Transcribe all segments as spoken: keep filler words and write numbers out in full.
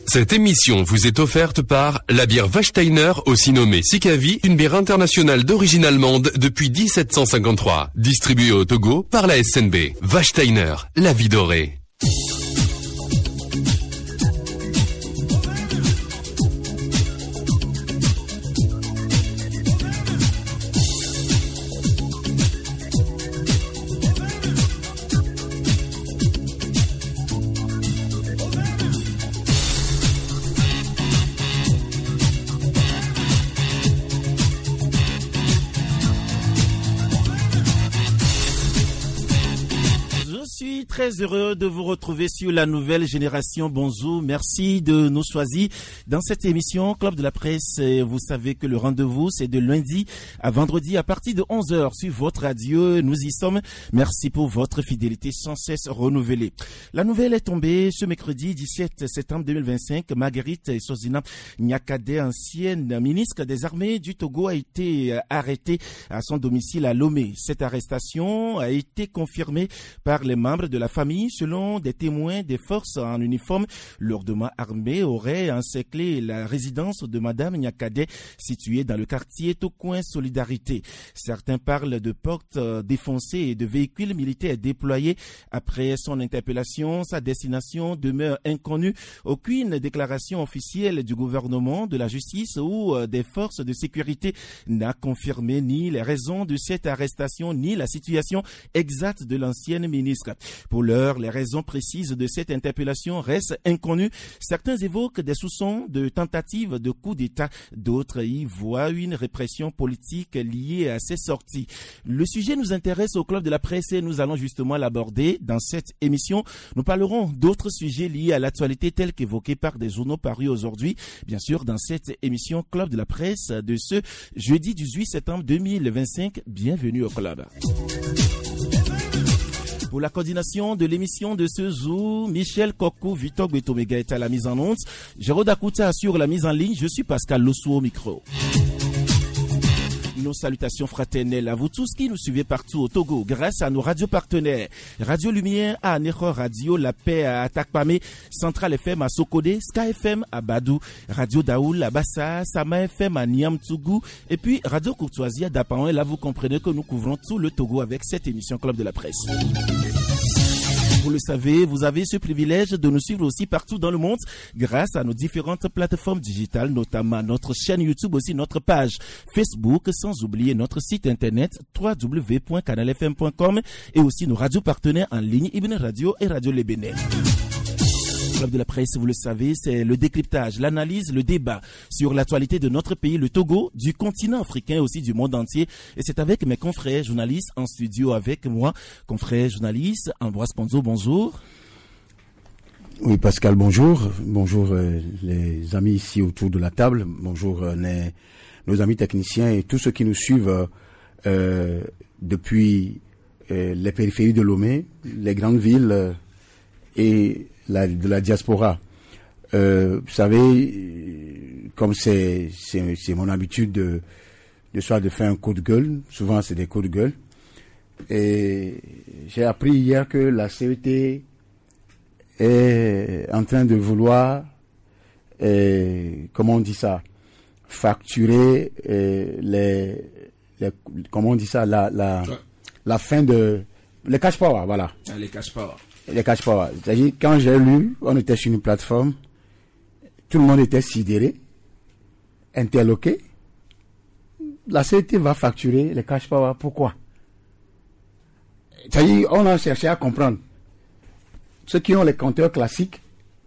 Cette émission vous est offerte par la bière Wachsteiner, aussi nommée Sikavi, une bière internationale d'origine allemande depuis dix-sept cent cinquante-trois. Distribuée au Togo par la S N B. Wachsteiner, la vie dorée. Très heureux de vous retrouver sur la nouvelle génération. Bonjour, merci de nous choisir dans cette émission Club de la Presse. Vous savez que le rendez-vous c'est de lundi à vendredi à partir de onze heures sur votre radio. Nous y sommes. Merci pour votre fidélité sans cesse renouvelée. La nouvelle est tombée ce mercredi dix-sept septembre deux mille vingt-cinq. Marguerite Sozina Nyakade, ancienne ministre des Armées du Togo, a été arrêtée à son domicile à Lomé. Cette arrestation a été confirmée par les membres de la famille. Selon des témoins, des forces en uniforme lourdement armées auraient encerclé la résidence de Madame Nyakade située dans le quartier Tocoin Solidarité. Certains parlent de portes défoncées et de véhicules militaires déployés. Après son interpellation, sa destination demeure inconnue. Aucune déclaration officielle du gouvernement, de la justice ou des forces de sécurité n'a confirmé ni les raisons de cette arrestation ni la situation exacte de l'ancienne ministre. Pour l'heure, les raisons précises de cette interpellation restent inconnues. Certains évoquent des soupçons de tentatives de coup d'État. D'autres y voient une répression politique liée à ces sorties. Le sujet nous intéresse au Club de la Presse et nous allons justement l'aborder dans cette émission. Nous parlerons d'autres sujets liés à l'actualité tels qu'évoqués par des journaux parus aujourd'hui. Bien sûr, dans cette émission Club de la Presse de ce jeudi dix-huit septembre deux mille vingt-cinq. Bienvenue au Club. Pour la coordination de l'émission de ce jour, Michel Kokou, Victor Gbetomega est à la mise en onde. Jérôme Dakouta assure la mise en ligne. Je suis Pascal Lossou au micro. Nos salutations fraternelles à vous tous qui nous suivez partout au Togo grâce à nos radios partenaires. Radio Lumière à Anéro Radio, La Paix à Atakpame, Central F M à Sokodé, Sky F M à Badou, Radio Daoul à Bassa, Sama F M à Niamtougou et puis Radio Courtoisie à Dapaon. Et là, vous comprenez que nous couvrons tout le Togo avec cette émission Club de la Presse. Vous le savez, vous avez ce privilège de nous suivre aussi partout dans le monde grâce à nos différentes plateformes digitales, notamment notre chaîne YouTube, aussi notre page Facebook, sans oublier notre site internet w w w point canal f m point com et aussi nos radios partenaires en ligne, Ibn Radio et Radio Lebene. Club de la Presse, vous le savez, c'est le décryptage, l'analyse, le débat sur l'actualité de notre pays, le Togo, du continent africain et aussi du monde entier. Et c'est avec mes confrères journalistes en studio avec moi. Confrères journalistes, Ambroise Ponzo, bonjour. Oui, Pascal, bonjour. Bonjour euh, les amis ici autour de la table. Bonjour euh, les, nos amis techniciens et tous ceux qui nous suivent euh, depuis euh, les périphéries de Lomé, les grandes villes euh, et La, de la diaspora. Euh, vous savez, comme c'est, c'est, c'est mon habitude de, de soit de faire un coup de gueule, souvent c'est des coups de gueule, et j'ai appris hier que la C E T est en train de vouloir, et, comment on dit ça, facturer et les, les, comment on dit ça, la, la, la fin de, les cash power, voilà. Ah, les cash power. Les cash power. C'est-à-dire, quand j'ai lu, on était sur une plateforme, tout le monde était sidéré, interloqué. La C E T va facturer les cash power. Pourquoi? C'est-à-dire, on a cherché à comprendre. Ceux qui ont les compteurs classiques,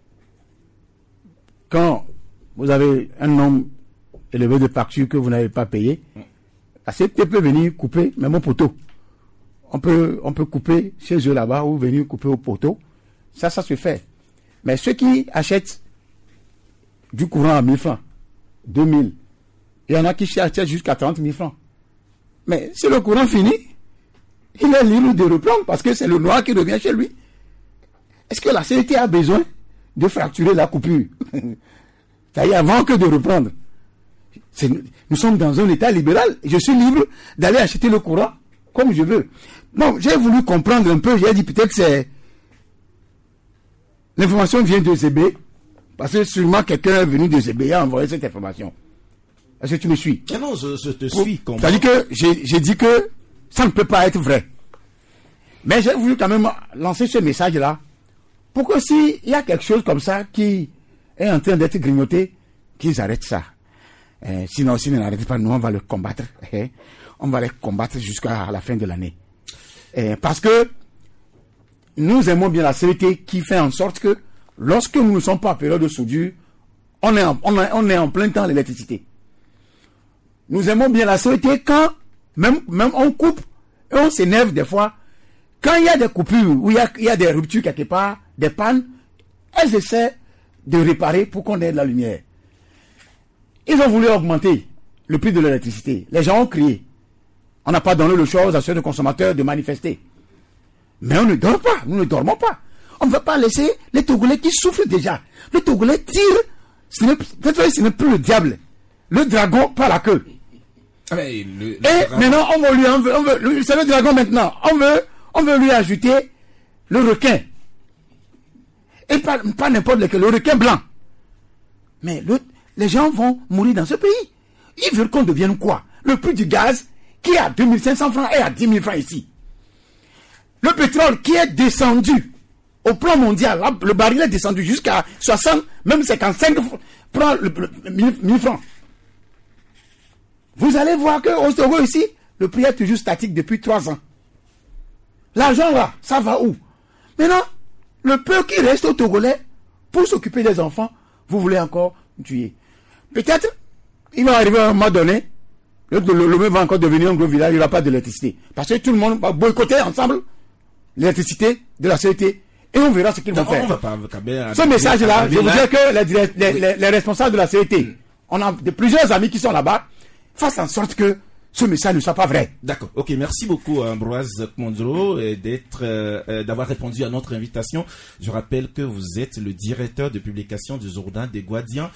quand vous avez un nombre élevé de factures que vous n'avez pas payé, la C E T peut venir couper même au poteau. On peut, on peut couper chez eux là-bas ou venir couper au poteau. Ça, ça se fait. Mais ceux qui achètent du courant à mille francs, deux mille, il y en a qui achètent jusqu'à trente mille francs. Mais si le courant finit, il est libre de reprendre parce que c'est le noir qui revient chez lui. Est-ce que la C E T a besoin de fracturer la coupure? C'est-à-dire avant que de reprendre. C'est, nous sommes dans un état libéral. Je suis libre d'aller acheter le courant comme je veux. Bon, j'ai voulu comprendre un peu. J'ai dit peut-être que c'est... L'information vient de Zébé. Parce que sûrement quelqu'un est venu de Zébéa envoyer cette information. Est-ce que tu me suis? Ah non, je, je te suis. C'est-à-dire que j'ai, j'ai dit que ça ne peut pas être vrai. Mais j'ai voulu quand même lancer ce message-là pour que s'il y a quelque chose comme ça qui est en train d'être grignoté, qu'ils arrêtent ça. Euh, sinon, s'ils ne l'arrêtent pas, nous, on va le combattre. Euh, on va les combattre jusqu'à la fin de l'année. Euh, parce que nous aimons bien la C E T qui fait en sorte que lorsque nous ne sommes pas en période de soudure, on est en, on est, on est en plein temps l'électricité. Nous aimons bien la C E T quand même, même on coupe et on s'énerve des fois. Quand il y a des coupures, ou il y a, il y a des ruptures quelque part, des pannes, elles essaient de réparer pour qu'on ait de la lumière. Ils ont voulu augmenter le prix de l'électricité. Les gens ont crié. On n'a pas donné le choix aux associations de consommateurs de manifester. Mais on ne dort pas, nous ne dormons pas. On ne va pas laisser les Togolais qui souffrent déjà. Le Togolais tire, ce n'est, ce n'est plus le diable. Le dragon par la queue. Mais le, le Et dragon... maintenant, on veut lui, on veut, on veut, c'est le dragon maintenant. On veut, on veut lui ajouter le requin. Et pas, pas n'importe lequel, le requin blanc. Mais le, les gens vont mourir dans ce pays. Ils veulent qu'on devienne quoi? Le prix du gaz, qui est à deux mille cinq cents francs, est à dix mille francs ici. Le pétrole, qui est descendu au plan mondial, là, le baril est descendu jusqu'à soixante, même cinquante-cinq francs, le, le, mille francs. Vous allez voir qu'au Togo ici, le prix est toujours statique depuis trois ans. L'argent là, ça va où? Maintenant, le peu qui reste au Togolais pour s'occuper des enfants, vous voulez encore tuer. Peut-être, il va arriver à un moment donné, le, le, le va encore devenir un gros village, il n'y aura pas d'électricité. Parce que tout le monde va boycotter ensemble l'électricité de la C E T et on verra ce qu'ils vont faire. Pas, ce message-là, je voudrais que les, les, les, les responsables de la C E T, on a de, plusieurs amis qui sont là-bas, fassent en sorte que ce message ne soit pas vrai. D'accord. Ok, merci beaucoup Ambroise Kmondro d'être, euh, d'avoir répondu à notre invitation. Je rappelle que vous êtes le directeur de publication du journal des Guadians.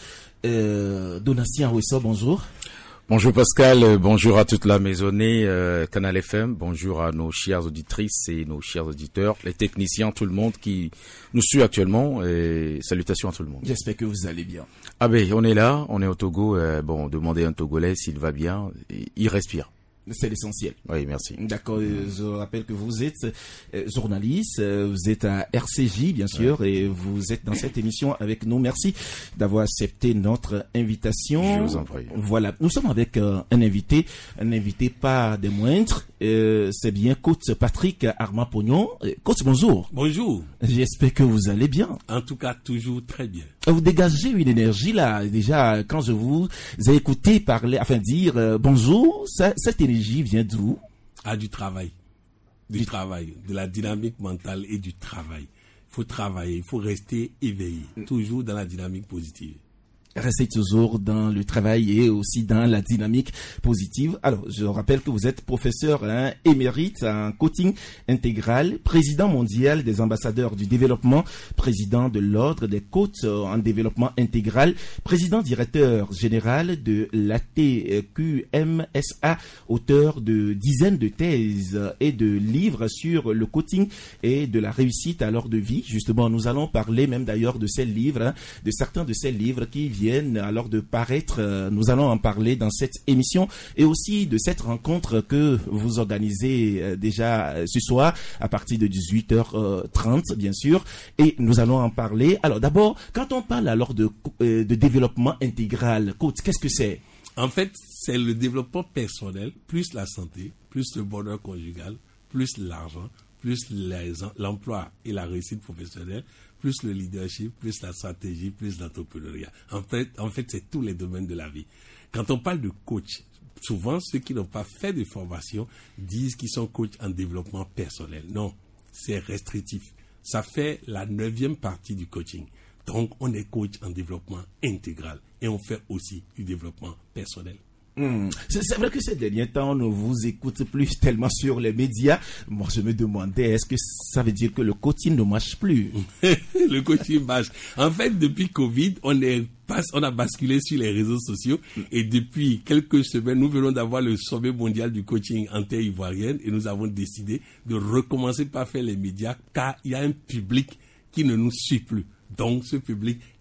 Euh, Donatien Awesso, bonjour. Bonjour Pascal, bonjour à toute la maisonnée euh, Canal F M, bonjour à nos chères auditrices et nos chers auditeurs, les techniciens, tout le monde qui nous suit actuellement et salutations à tout le monde. J'espère que vous allez bien. Ah ben on est là, on est au Togo, euh, bon demandez à un Togolais s'il va bien, il respire. C'est l'essentiel. Oui, merci. D'accord. Je rappelle que vous êtes journaliste, vous êtes à R C J, bien sûr, ouais. Et vous êtes dans cette émission avec nous. Merci d'avoir accepté notre invitation. Je vous en prie. Voilà. Nous sommes avec euh, un invité, un invité pas des moindres. Euh, c'est bien coach Patrick Armand Pognon. Coach, bonjour. Bonjour. J'espère que vous allez bien. En tout cas, toujours très bien. Vous dégagez une énergie là. Déjà, quand je vous ai écouté parler, enfin dire euh, bonjour, ça, cette énergie vient d'où? Ah, du travail. Du, du travail, de la dynamique mentale et du travail. Il faut travailler, il faut rester éveillé, mm. toujours dans la dynamique positive. Restez toujours dans le travail et aussi dans la dynamique positive. Alors, je rappelle que vous êtes professeur hein, émérite en coaching intégral, président mondial des ambassadeurs du développement, président de l'ordre des coachs en développement intégral, président directeur général de l'A T Q M S A, auteur de dizaines de thèses et de livres sur le coaching et de la réussite à l'ordre de vie. Justement, nous allons parler même d'ailleurs de ces livres, hein, de certains de ces livres qui viennent alors de paraître, euh, nous allons en parler dans cette émission et aussi de cette rencontre que vous organisez euh, déjà euh, ce soir à partir de dix-huit heures trente bien sûr, et nous allons en parler. Alors d'abord, quand on parle alors de, euh, de développement intégral, coach, qu'est-ce que c'est? En fait, c'est le développement personnel, plus la santé, plus le bonheur conjugal, plus l'argent, plus les, l'emploi et la réussite professionnelle, plus le leadership, plus la stratégie, plus l'entrepreneuriat. En fait, en fait, c'est tous les domaines de la vie. Quand on parle de coach, souvent, ceux qui n'ont pas fait de formation disent qu'ils sont coachs en développement personnel. Non, c'est restrictif. Ça fait la neuvième partie du coaching. Donc, on est coach en développement intégral et on fait aussi du développement personnel. Mmh. C'est, c'est vrai que ces derniers temps, on ne vous écoute plus tellement sur les médias. Moi, je me demandais, est-ce que ça veut dire que le coaching ne marche plus? Le coaching marche. En fait, depuis Covid, on est on a basculé sur les réseaux sociaux et depuis quelques semaines, nous venons d'avoir le sommet mondial du coaching en terre ivoirienne et nous avons décidé de recommencer par faire les médias car il y a un public qui ne nous suit plus. Donc, ce public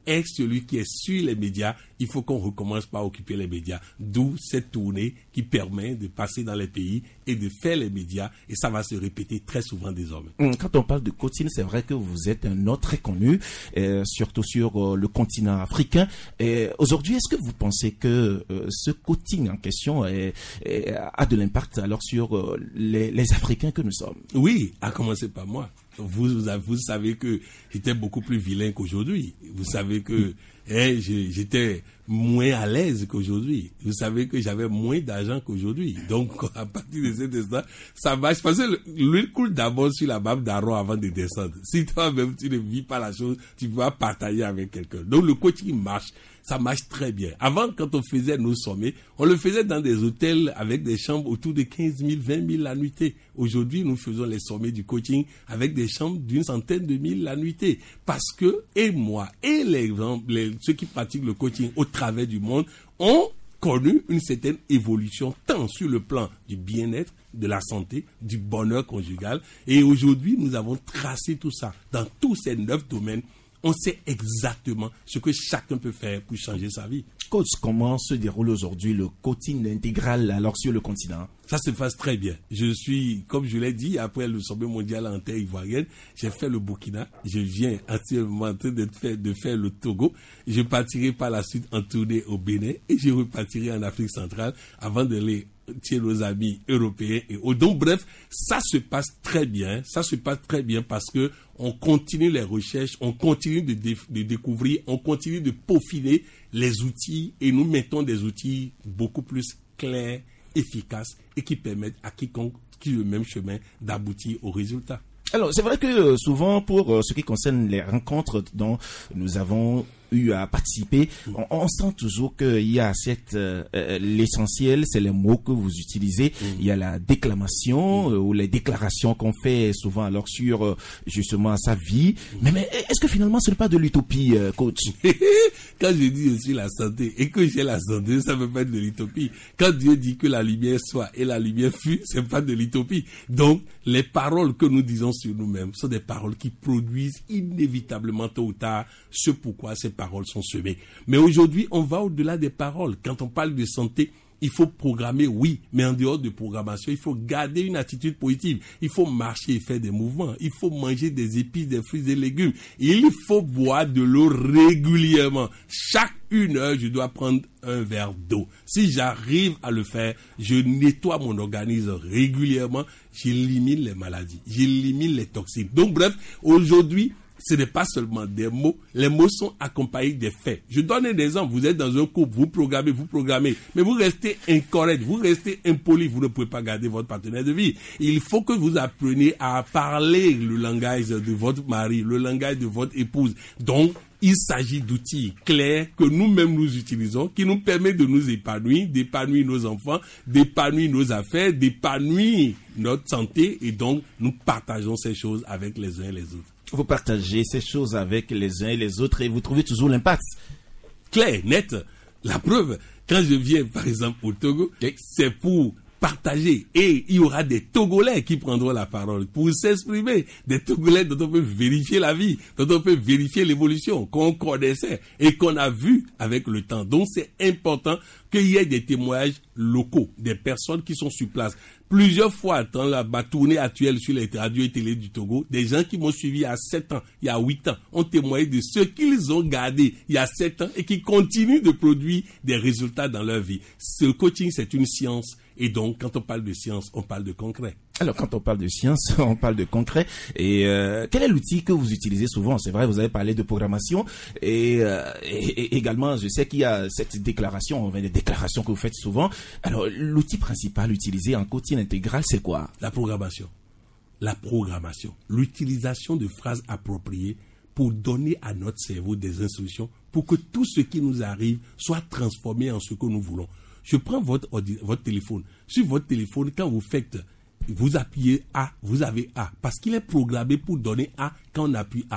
est celui qui est sur les médias. Il faut qu'on recommence par occuper les médias. D'où cette tournée qui permet de passer dans les pays et de faire les médias. Et ça va se répéter très souvent désormais. Quand on parle de coaching, c'est vrai que vous êtes un autre très connu, euh, surtout sur euh, le continent africain. Et aujourd'hui, est-ce que vous pensez que euh, ce coaching en question est, est, a de l'impact alors sur euh, les, les Africains que nous sommes? Oui, à commencer par moi. Vous, vous, vous savez que j'étais beaucoup plus vilain qu'aujourd'hui. Vous savez que eh, j'étais moins à l'aise qu'aujourd'hui. Vous savez que j'avais moins d'argent qu'aujourd'hui. Donc, à partir de cet instant, ça marche. Parce que l'huile coule d'abord sur la barbe d'Aaron avant de descendre. Si toi-même, tu ne vis pas la chose, tu vas partager avec quelqu'un. Donc, le coaching marche. Ça marche très bien. Avant, quand on faisait nos sommets, on le faisait dans des hôtels avec des chambres autour de quinze mille, vingt mille la nuitée. Aujourd'hui, nous faisons les sommets du coaching avec des chambres d'une centaine de mille la nuitée. Parce que, et moi, et les, les, ceux qui pratiquent le coaching au travers du monde, ont connu une certaine évolution, tant sur le plan du bien-être, de la santé, du bonheur conjugal. Et aujourd'hui, nous avons tracé tout ça dans tous ces neuf domaines. On sait exactement ce que chacun peut faire pour changer sa vie. Coach, comment se déroule aujourd'hui le coaching intégral alors sur le continent? Ça se passe très bien. Je suis, comme je l'ai dit, après le sommet mondial en terre ivoirienne, j'ai fait le Burkina. Je viens actuellement en train de faire, de faire le Togo. Je partirai par la suite en tournée au Bénin et je repartirai en Afrique centrale avant de les chez nos amis européens et autres. Donc bref, ça se passe très bien, ça se passe très bien parce que on continue les recherches, on continue de, dé- de découvrir, on continue de peaufiner les outils et nous mettons des outils beaucoup plus clairs, efficaces et qui permettent à quiconque qui le même chemin d'aboutir au résultat. Alors, c'est vrai que souvent, pour ce qui concerne les rencontres dont nous avons eu à participer, on, on sent toujours qu'il y a cette euh, l'essentiel, c'est les mots que vous utilisez. Mmh. Il y a la déclamation mmh. euh, ou les déclarations qu'on fait souvent alors sur euh, justement sa vie. Mmh. Mais, mais est-ce que finalement ce n'est pas de l'utopie, euh, coach? Quand je dis aussi la santé et que j'ai la santé, ça ne veut pas être de l'utopie. Quand Dieu dit que la lumière soit et la lumière fut, c'est pas de l'utopie. Donc les paroles que nous disons sur nous-mêmes sont des paroles qui produisent inévitablement tôt ou tard ce pourquoi ces paroles sont semées. Mais aujourd'hui, on va au-delà des paroles. Quand on parle de santé, il faut programmer, oui, mais en dehors de programmation, il faut garder une attitude positive. Il faut marcher et faire des mouvements. Il faut manger des épices, des fruits et légumes. Il faut boire de l'eau régulièrement. Chaque une heure, je dois prendre un verre d'eau. Si j'arrive à le faire, je nettoie mon organisme régulièrement. J'élimine les maladies. J'élimine les toxines. Donc bref, aujourd'hui, ce n'est pas seulement des mots, les mots sont accompagnés des faits. Je donne un exemple, vous êtes dans un couple, vous programmez, vous programmez, mais vous restez incorrect, vous restez impoli, vous ne pouvez pas garder votre partenaire de vie. Il faut que vous appreniez à parler le langage de votre mari, le langage de votre épouse. Donc, il s'agit d'outils clairs que nous-mêmes nous utilisons, qui nous permettent de nous épanouir, d'épanouir nos enfants, d'épanouir nos affaires, d'épanouir notre santé, et donc nous partageons ces choses avec les uns et les autres. Vous partagez ces choses avec les uns et les autres et vous trouvez toujours l'impact. Clair, net. La preuve, quand je viens par exemple au Togo, c'est pour partager. Et il y aura des Togolais qui prendront la parole pour s'exprimer. Des Togolais dont on peut vérifier la vie, dont on peut vérifier l'évolution, qu'on connaissait et qu'on a vu avec le temps. Donc c'est important qu'il y ait des témoignages locaux, des personnes qui sont sur place. Plusieurs fois, dans la ma tournée actuelle sur les radios et télé du Togo, des gens qui m'ont suivi il y a sept ans, il y a huit ans, ont témoigné de ce qu'ils ont gardé il y a sept ans et qui continuent de produire des résultats dans leur vie. Ce coaching, c'est une science. Et donc, quand on parle de science, on parle de concret. Alors, quand on parle de science, on parle de concret. Et euh, quel est l'outil que vous utilisez souvent? C'est vrai, vous avez parlé de programmation. Et, euh, et, et également, je sais qu'il y a cette déclaration, des déclarations que vous faites souvent. Alors, l'outil principal utilisé en coaching intégral, c'est quoi? La programmation. La programmation. L'utilisation de phrases appropriées pour donner à notre cerveau des instructions pour que tout ce qui nous arrive soit transformé en ce que nous voulons. Je prends votre, votre téléphone. Sur votre téléphone, quand vous faites, vous appuyez A, vous avez A. Parce qu'il est programmé pour donner A quand on appuie A.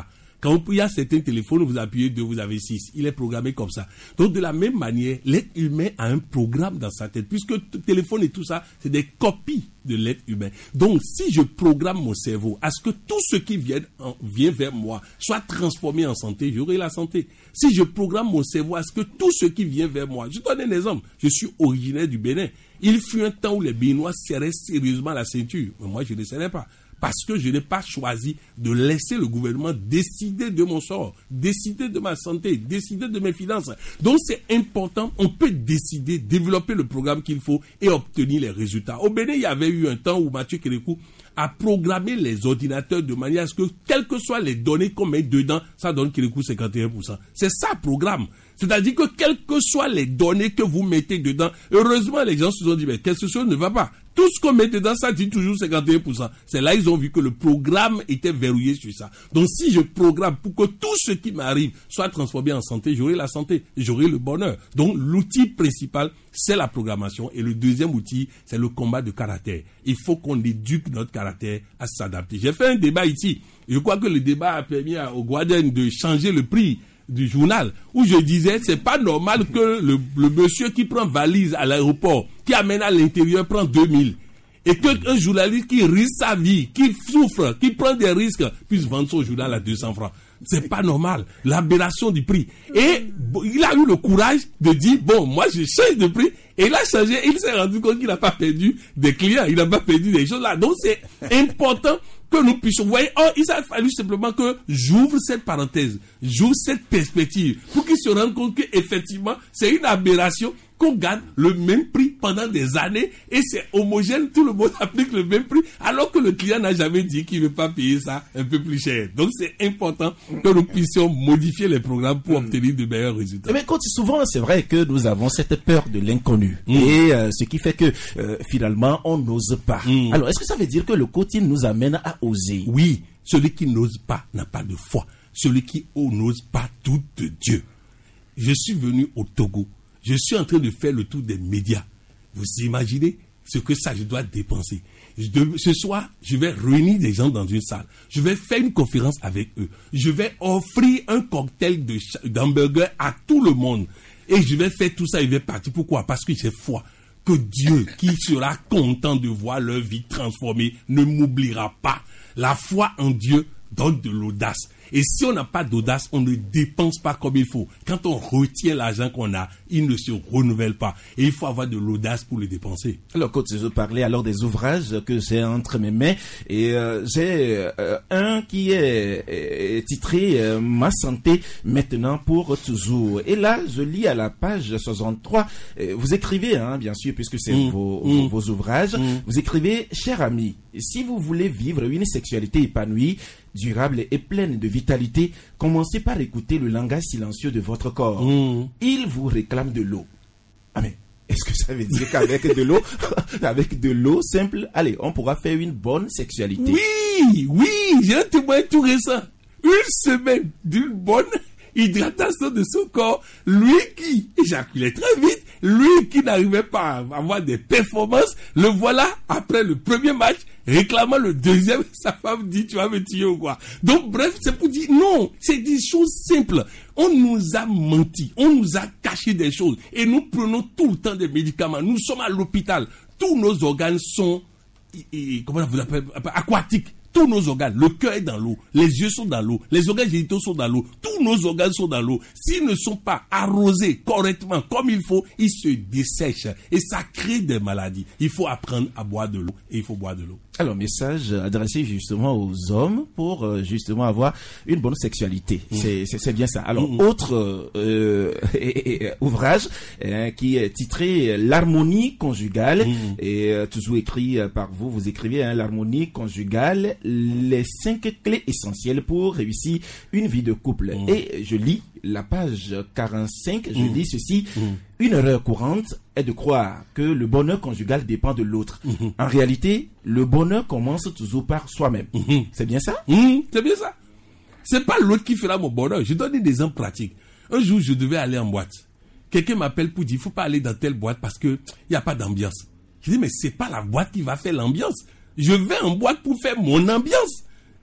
Quand il y a certains téléphones, vous appuyez deux, vous avez six. Il est programmé comme ça. Donc, de la même manière, l'être humain a un programme dans sa tête. Puisque le téléphone et tout ça, c'est des copies de l'être humain. Donc, si je programme mon cerveau à ce que tout ce qui vient, en, vient vers moi soit transformé en santé, j'aurai la santé. Si je programme mon cerveau à ce que tout ce qui vient vers moi, je donne un exemple. Je suis originaire du Bénin. Il fut un temps où les Béninois serraient sérieusement la ceinture. Mais moi, je ne serrais pas. Parce que je n'ai pas choisi de laisser le gouvernement décider de mon sort, décider de ma santé, décider de mes finances. Donc c'est important, on peut décider, développer le programme qu'il faut et obtenir les résultats. Au Bénin, il y avait eu un temps où Mathieu Kérékou a programmé les ordinateurs de manière à ce que, quelles que soient les données qu'on met dedans, ça donne Kérékou cinquante et un pour cent. C'est ça le programme. C'est-à-dire que quelles que soient les données que vous mettez dedans, heureusement les gens se sont dit, mais quelque chose ne va pas. Tout ce qu'on met dedans, ça dit toujours cinquante et un pour cent. C'est là ils ont vu que le programme était verrouillé sur ça. Donc si je programme pour que tout ce qui m'arrive soit transformé en santé, j'aurai la santé, j'aurai le bonheur. Donc l'outil principal, c'est la programmation. Et le deuxième outil, c'est le combat de caractère. Il faut qu'on éduque notre caractère à s'adapter. J'ai fait un débat ici. Je crois que le débat a permis au Guaden de changer le prix du journal, où je disais c'est pas normal que le, le monsieur qui prend valise à l'aéroport, qui amène à l'intérieur, prend deux mille, et qu'un journaliste qui risque sa vie, qui souffre, qui prend des risques, puisse vendre son journal à deux cents francs. C'est pas normal. L'aberration du prix. Et bon, il a eu le courage de dire, bon, moi je change de prix. Et il a changé, il s'est rendu compte qu'il n'a pas perdu des clients, il n'a pas perdu des choses là. Donc c'est important que nous puissions, vous voyez, oh, il a fallu simplement que j'ouvre cette parenthèse, j'ouvre cette perspective, pour qu'ils se rendent compte qu'effectivement, c'est une aberration qu'on garde le même prix pendant des années et c'est homogène, tout le monde applique le même prix, alors que le client n'a jamais dit qu'il ne veut pas payer ça un peu plus cher. Donc c'est important que nous puissions modifier les programmes pour obtenir de meilleurs résultats. Mais quand souvent, c'est vrai que nous avons cette peur de l'inconnu mmh. et euh, ce qui fait que euh, finalement, on n'ose pas. Mmh. Alors, est-ce que ça veut dire que le quotidien nous amène à oser? Oui, celui qui n'ose pas n'a pas de foi. Celui qui n'ose pas doute de Dieu. Je suis venu au Togo. Je suis en train de faire le tour des médias. Vous imaginez ce que ça, je dois dépenser. Je, ce soir, je vais réunir des gens dans une salle. Je vais faire une conférence avec eux. Je vais offrir un cocktail de, d'hamburger à tout le monde. Et je vais faire tout ça, je vais partir. Pourquoi? Parce que j'ai foi que Dieu, qui sera content de voir leur vie transformée, ne m'oubliera pas. La foi en Dieu donne de l'audace. Et si on n'a pas d'audace, on ne dépense pas comme il faut. Quand on retient l'argent qu'on a, il ne se renouvelle pas. Et il faut avoir de l'audace pour le dépenser. Alors, quand je parlais alors des ouvrages que j'ai entre mes mains, et euh, j'ai euh, un qui est, est titré euh, « Ma santé maintenant pour toujours ». Et là, je lis à la page soixante-trois, euh, vous écrivez, hein, bien sûr, puisque c'est mmh, vos, mmh, vos, vos ouvrages, mmh. vous écrivez « Cher ami, si vous voulez vivre une sexualité épanouie, durable et pleine de vitalité, commencez par écouter le langage silencieux de votre corps. Mmh. Il vous réclame de l'eau. Ah mais, est-ce que ça veut dire qu'avec de l'eau, avec de l'eau simple, allez, on pourra faire une bonne sexualité? Oui, oui, j'ai un témoin tout récent. Une semaine d'une bonne hydratation de son corps, lui qui éjaculait très vite, lui qui n'arrivait pas à avoir des performances, le voilà après le premier match, réclamant le deuxième, sa femme dit, tu vas me tuer ou quoi? Donc bref, c'est pour dire, non, c'est des choses simples. On nous a menti, on nous a caché des choses, et nous prenons tout le temps des médicaments. Nous sommes à l'hôpital, tous nos organes sont, comment vous appelez, aquatiques. Tous nos organes, le cœur est dans l'eau, les yeux sont dans l'eau, les organes génitaux sont dans l'eau, tous nos organes sont dans l'eau. S'ils ne sont pas arrosés correctement, comme il faut, ils se dessèchent et ça crée des maladies. Il faut apprendre à boire de l'eau et il faut boire de l'eau. Alors, message adressé justement aux hommes pour euh, justement avoir une bonne sexualité. Mmh. C'est, c'est, c'est bien ça. Alors, mmh. autre euh, et, et, ouvrage hein, qui est titré L'harmonie conjugale mmh. et euh, toujours écrit euh, par vous. Vous écrivez hein, L'harmonie conjugale, les cinq clés essentielles pour réussir une vie de couple. Mmh. Et je lis la page quarante-cinq, je mmh. lis ceci. Mmh. Une erreur courante est de croire que le bonheur conjugal dépend de l'autre. Mmh. En réalité, le bonheur commence toujours par soi-même. Mmh. C'est bien ça? Mmh. C'est bien ça. C'est pas l'autre qui fera mon bonheur. Je donne des exemples pratiques. Un jour, je devais aller en boîte. Quelqu'un m'appelle pour dire, il faut pas aller dans telle boîte parce que il y a pas d'ambiance. Je dis, mais c'est pas la boîte qui va faire l'ambiance. Je vais en boîte pour faire mon ambiance.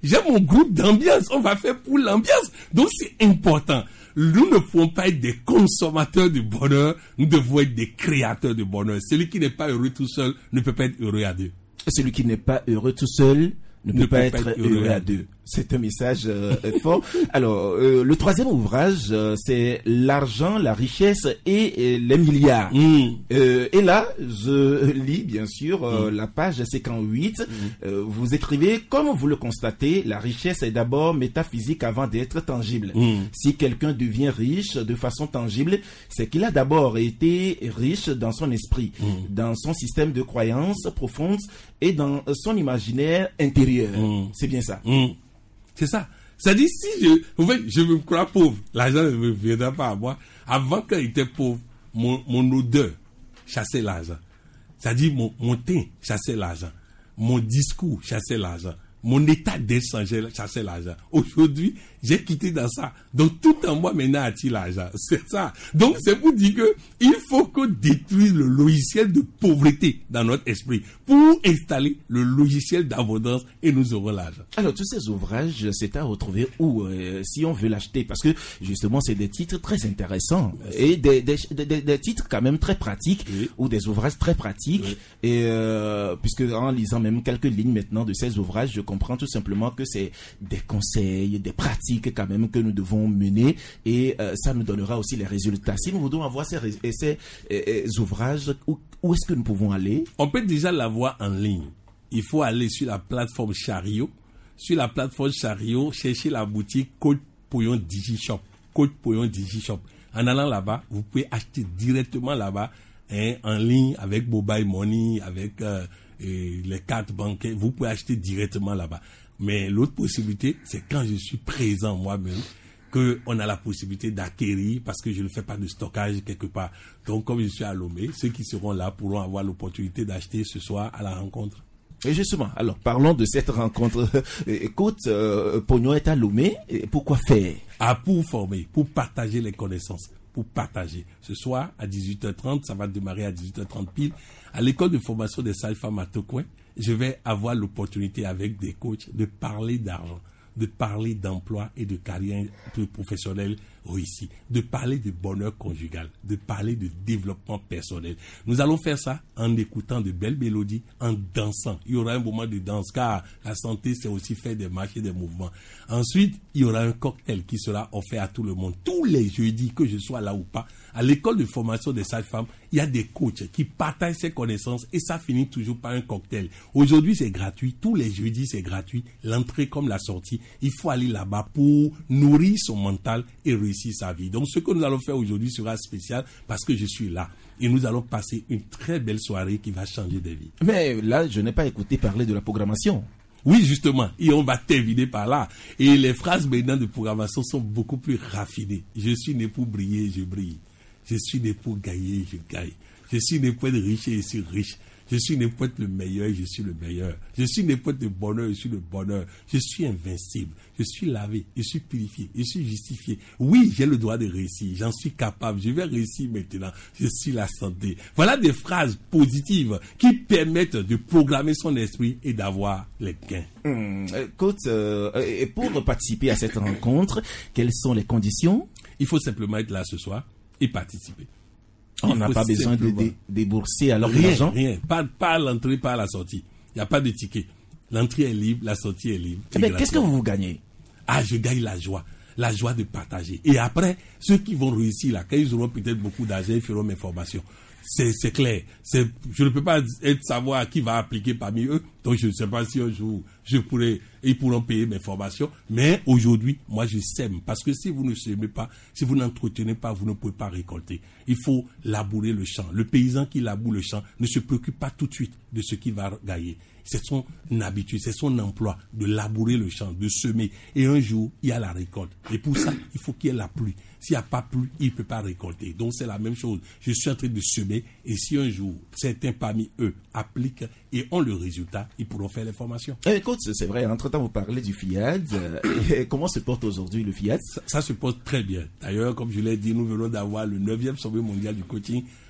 J'ai mon groupe d'ambiance. On va faire pour l'ambiance. Donc, c'est important. Nous ne pouvons pas être des consommateurs de bonheur. Nous devons être des créateurs de bonheur. Celui qui n'est pas heureux tout seul ne peut pas être heureux à deux. Celui qui n'est pas heureux tout seul ne peut, ne pas, peut être pas être heureux à deux. C'est un message euh, fort. Alors, euh, le troisième ouvrage, euh, c'est l'argent, la richesse et, et les milliards. Mm. Euh, et là, je lis bien sûr euh, mm. la page cinquante-huit. Mm. Euh, vous écrivez, comme vous le constatez, la richesse est d'abord métaphysique avant d'être tangible. Mm. Si quelqu'un devient riche de façon tangible, c'est qu'il a d'abord été riche dans son esprit, mm. dans son système de croyances profondes et dans son imaginaire intérieur. Mm. C'est bien ça. Mm. C'est ça. C'est-à-dire, si je, en fait, je me crois pauvre, l'argent ne me viendra pas à moi. Avant quand j'étais pauvre, mon, mon odeur chassait l'argent. C'est-à-dire, mon, mon teint chassait l'argent. Mon discours chassait l'argent. Mon état d'être chassait l'argent. Aujourd'hui, j'ai quitté dans ça. Donc, tout en moi maintenant attire l'argent. C'est ça. Donc, c'est pour dire que il faut qu'on détruise le logiciel de pauvreté dans notre esprit pour installer le logiciel d'abondance et nous aurons l'argent. Alors, tous ces ouvrages, c'est à retrouver où, euh, si on veut l'acheter? Parce que, justement, c'est des titres très intéressants. Merci. Et des, des, des, des titres quand même très pratiques, oui. ou des ouvrages très pratiques. Oui. Et, euh, puisque en lisant même quelques lignes maintenant de ces ouvrages, je comprends tout simplement que c'est des conseils, des pratiques quand même que nous devons mener et euh, ça nous donnera aussi les résultats. Si nous voulons avoir ces, ces, ces, ces ouvrages, où, où est-ce que nous pouvons aller? On peut déjà l'avoir en ligne. Il faut aller sur la plateforme Chariot. Sur la plateforme Chariot, chercher la boutique Code Pouillon DigiShop. Code Pouillon DigiShop. En allant là-bas, vous pouvez acheter directement là-bas, hein, en ligne avec Mobile Money, avec euh, les cartes bancaires. Vous pouvez acheter directement là-bas. Mais l'autre possibilité, c'est quand je suis présent moi-même, qu'on a la possibilité d'acquérir parce que je ne fais pas de stockage quelque part. Donc, comme je suis à Lomé, ceux qui seront là pourront avoir l'opportunité d'acheter ce soir à la rencontre. Et justement, alors parlons de cette rencontre. Écoute, euh, Pognon est à Lomé. Pourquoi faire? Ah, pour former, pour partager les connaissances, pour partager. Ce soir, à dix-huit heures trente, ça va démarrer à dix-huit heures trente pile, à l'école de formation des sages-femmes à Tocoin. Je vais avoir l'opportunité avec des coachs de parler d'argent, de parler d'emploi et de carrière professionnelle réussie, de parler de bonheur conjugal, de parler de développement personnel. Nous allons faire ça en écoutant de belles mélodies, en dansant. Il y aura un moment de danse car la santé, c'est aussi faire des marches et des mouvements. Ensuite, il y aura un cocktail qui sera offert à tout le monde. Tous les jeudis, que je sois là ou pas, à l'école de formation des sages-femmes, il y a des coachs qui partagent ces connaissances et ça finit toujours par un cocktail. Aujourd'hui, c'est gratuit. Tous les jeudis, c'est gratuit. L'entrée comme la sortie. Il faut aller là-bas pour nourrir son mental et réussir sa vie. Donc, ce que nous allons faire aujourd'hui sera spécial parce que je suis là. Et nous allons passer une très belle soirée qui va changer des vies. Mais là, je n'ai pas écouté parler de la programmation. Oui, justement. Et on va terminer par là. Et les phrases maintenant de programmation sont beaucoup plus raffinées. Je suis né pour briller, je brille. Je suis né pour gagner, je gagne. Je suis né pour être riche et je suis riche. Je suis né pour être le meilleur et je suis le meilleur. Je suis né pour être le bonheur et je suis le bonheur. Je suis invincible. Je suis lavé. Je suis purifié. Je suis justifié. Oui, j'ai le droit de réussir. J'en suis capable. Je vais réussir maintenant. Je suis la santé. Voilà des phrases positives qui permettent de programmer son esprit et d'avoir les gains. Hum, écoute, euh, et pour participer à cette rencontre, quelles sont les conditions? Il faut simplement être là ce soir et participer. On n'a pas besoin de dé- débourser alors rien, l'argent. Rien, pas, pas à l'entrée, pas à la sortie. Il n'y a pas de ticket. L'entrée est libre, la sortie est libre. Mais qu'est-ce que vous gagnez? Ah, je gagne la joie. La joie de partager. Et après, ceux qui vont réussir là, quand ils auront peut-être beaucoup d'argent, ils feront mes formations. C'est, c'est clair. C'est, je ne peux pas être savoir qui va appliquer parmi eux. Donc, je ne sais pas si un jour, je pourrais, ils pourront payer mes formations. Mais aujourd'hui, moi, je sème. Parce que si vous ne semez pas, si vous n'entretenez pas, vous ne pouvez pas récolter. Il faut labourer le champ. Le paysan qui laboure le champ ne se préoccupe pas tout de suite de ce qu'il va gagner. C'est son habitude, c'est son emploi de labourer le champ, de semer. Et un jour, il y a la récolte. Et pour ça, il faut qu'il y ait la pluie. S'il n'y a pas plu, il ne peut pas récolter. Donc, c'est la même chose. Je suis en train de semer. Et si un jour, certains parmi eux appliquent et ont le résultat, ils pourront faire les formations. Eh, écoute, c'est vrai. Entre-temps, vous parlez du FIAD. Euh, comment se porte aujourd'hui le FIAD? ça, ça se porte très bien. D'ailleurs, comme je l'ai dit, nous venons d'avoir le neuvième sommet mondial du coaching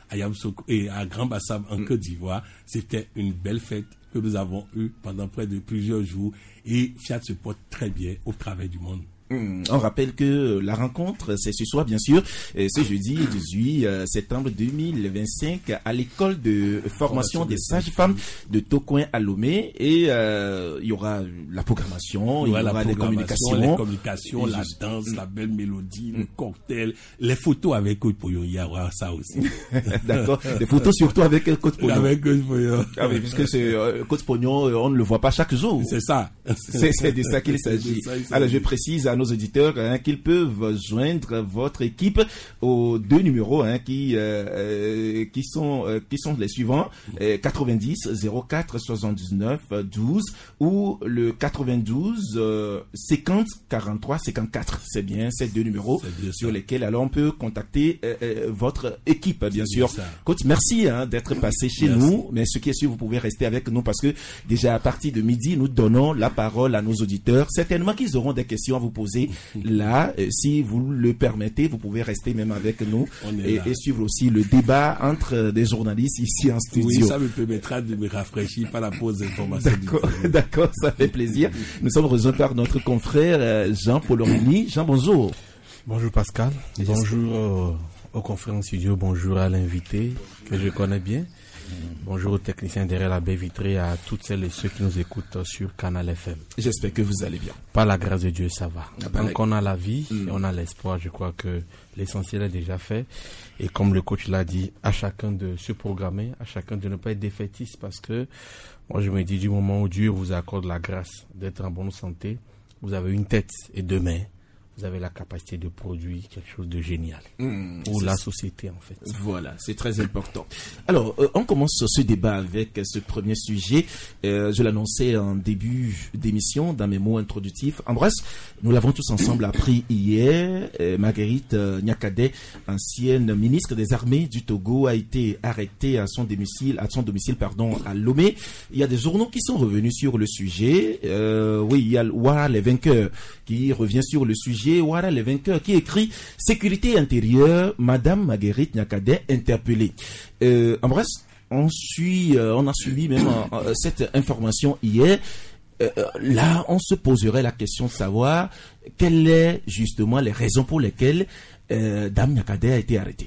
à Yamoussoukro et à Grand Bassam en Côte d'Ivoire. C'était une belle fête que nous avons eue pendant près de plusieurs jours et Fiat se porte très bien au travers du monde. On rappelle que la rencontre, c'est ce soir, bien sûr, ce jeudi dix-huit septembre deux mille vingt-cinq à l'école de formation des sages-femmes de Tocoin à Lomé. Et euh, il y aura la programmation, il y aura, il y aura les communications. Les communications, la danse, la belle mélodie, le cocktail, les photos avec Côte Poyon, il y aura ça aussi. D'accord. Les photos surtout avec Côte Poyon. Avec Côte Poyon. Ah oui, puisque c'est euh, Côte Poyon, on ne le voit pas chaque jour. C'est ça. C'est, c'est de ça qu'il s'agit. Alors je précise à nos auditeurs hein, qu'ils peuvent joindre votre équipe aux deux numéros hein, qui euh, qui sont euh, qui sont les suivants euh, quatre-vingt-dix zéro quatre soixante-dix-neuf douze ou le quatre-vingt-douze euh, cinquante quarante-trois cinquante-quatre. C'est bien ces deux numéros sur ça. Lesquels alors on peut contacter euh, euh, votre équipe bien sûr. Coach, merci hein, d'être passé chez merci. Nous, mais ce qui est sûr vous pouvez rester avec nous parce que déjà à partir de midi nous donnons la parole à nos auditeurs. Certainement qu'ils auront des questions à vous poser là. Euh, si vous le permettez, vous pouvez rester même avec nous et, et suivre aussi le débat entre des journalistes ici en studio. Oui, ça me permettra de me rafraîchir par la pause d'information. D'accord, d'accord, ça fait plaisir. Nous sommes rejoints par notre confrère euh, Jean Polorini. Jean, bonjour. Bonjour Pascal. Et bonjour euh, au confrère en studio. Bonjour à l'invité que je connais bien. Bonjour aux techniciens derrière la baie vitrée, à toutes celles et ceux qui nous écoutent sur Canal F M. J'espère que vous allez bien. Par la grâce de Dieu, ça va. Ah, Tant la... qu'on a la vie, mm. et on a l'espoir, je crois que l'essentiel est déjà fait. Et comme le coach l'a dit, à chacun de se programmer, à chacun de ne pas être défaitiste, parce que moi je me dis du moment où Dieu vous accorde la grâce d'être en bonne santé, vous avez une tête et deux mains. Vous avez la capacité de produire quelque chose de génial mmh, pour la société en fait. Voilà, c'est très important. Alors, euh, on commence ce débat avec ce premier sujet. Euh, je l'annonçais en début d'émission dans mes mots introductifs. Ambroise, nous l'avons tous ensemble appris hier. Euh, Marguerite euh, Nyakadé, ancienne ministre des Armées du Togo, a été arrêtée à son domicile, à son domicile pardon, à Lomé. Il y a des journaux qui sont revenus sur le sujet. Euh, oui, il y a Ouara les vainqueurs qui revient sur le sujet. Ouara les vainqueurs qui écrit sécurité intérieure, Madame Marguerite Nyakadé interpellée. Euh, Ambroise, on suit, euh, on a suivi même euh, cette information hier. Euh, là, on se poserait la question de savoir quelles sont justement les raisons pour lesquelles euh, Dame Nyakadé a été arrêtée.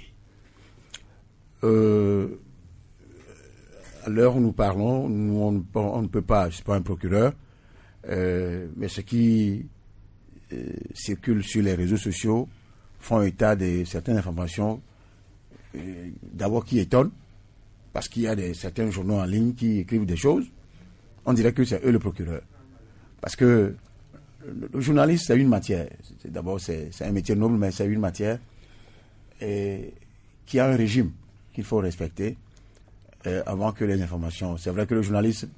Euh, à l'heure où nous parlons, nous, on, on ne peut pas, je ne suis pas un procureur, euh, mais ce qui Euh, circulent sur les réseaux sociaux font état de certaines informations euh, d'abord qui étonnent parce qu'il y a des, certains journaux en ligne qui écrivent des choses. On dirait que c'est eux le procureur parce que le, le journaliste c'est une matière, c'est, d'abord c'est, c'est un métier noble mais c'est une matière et, qui a un régime qu'il faut respecter euh, avant que les informations, c'est vrai que le journaliste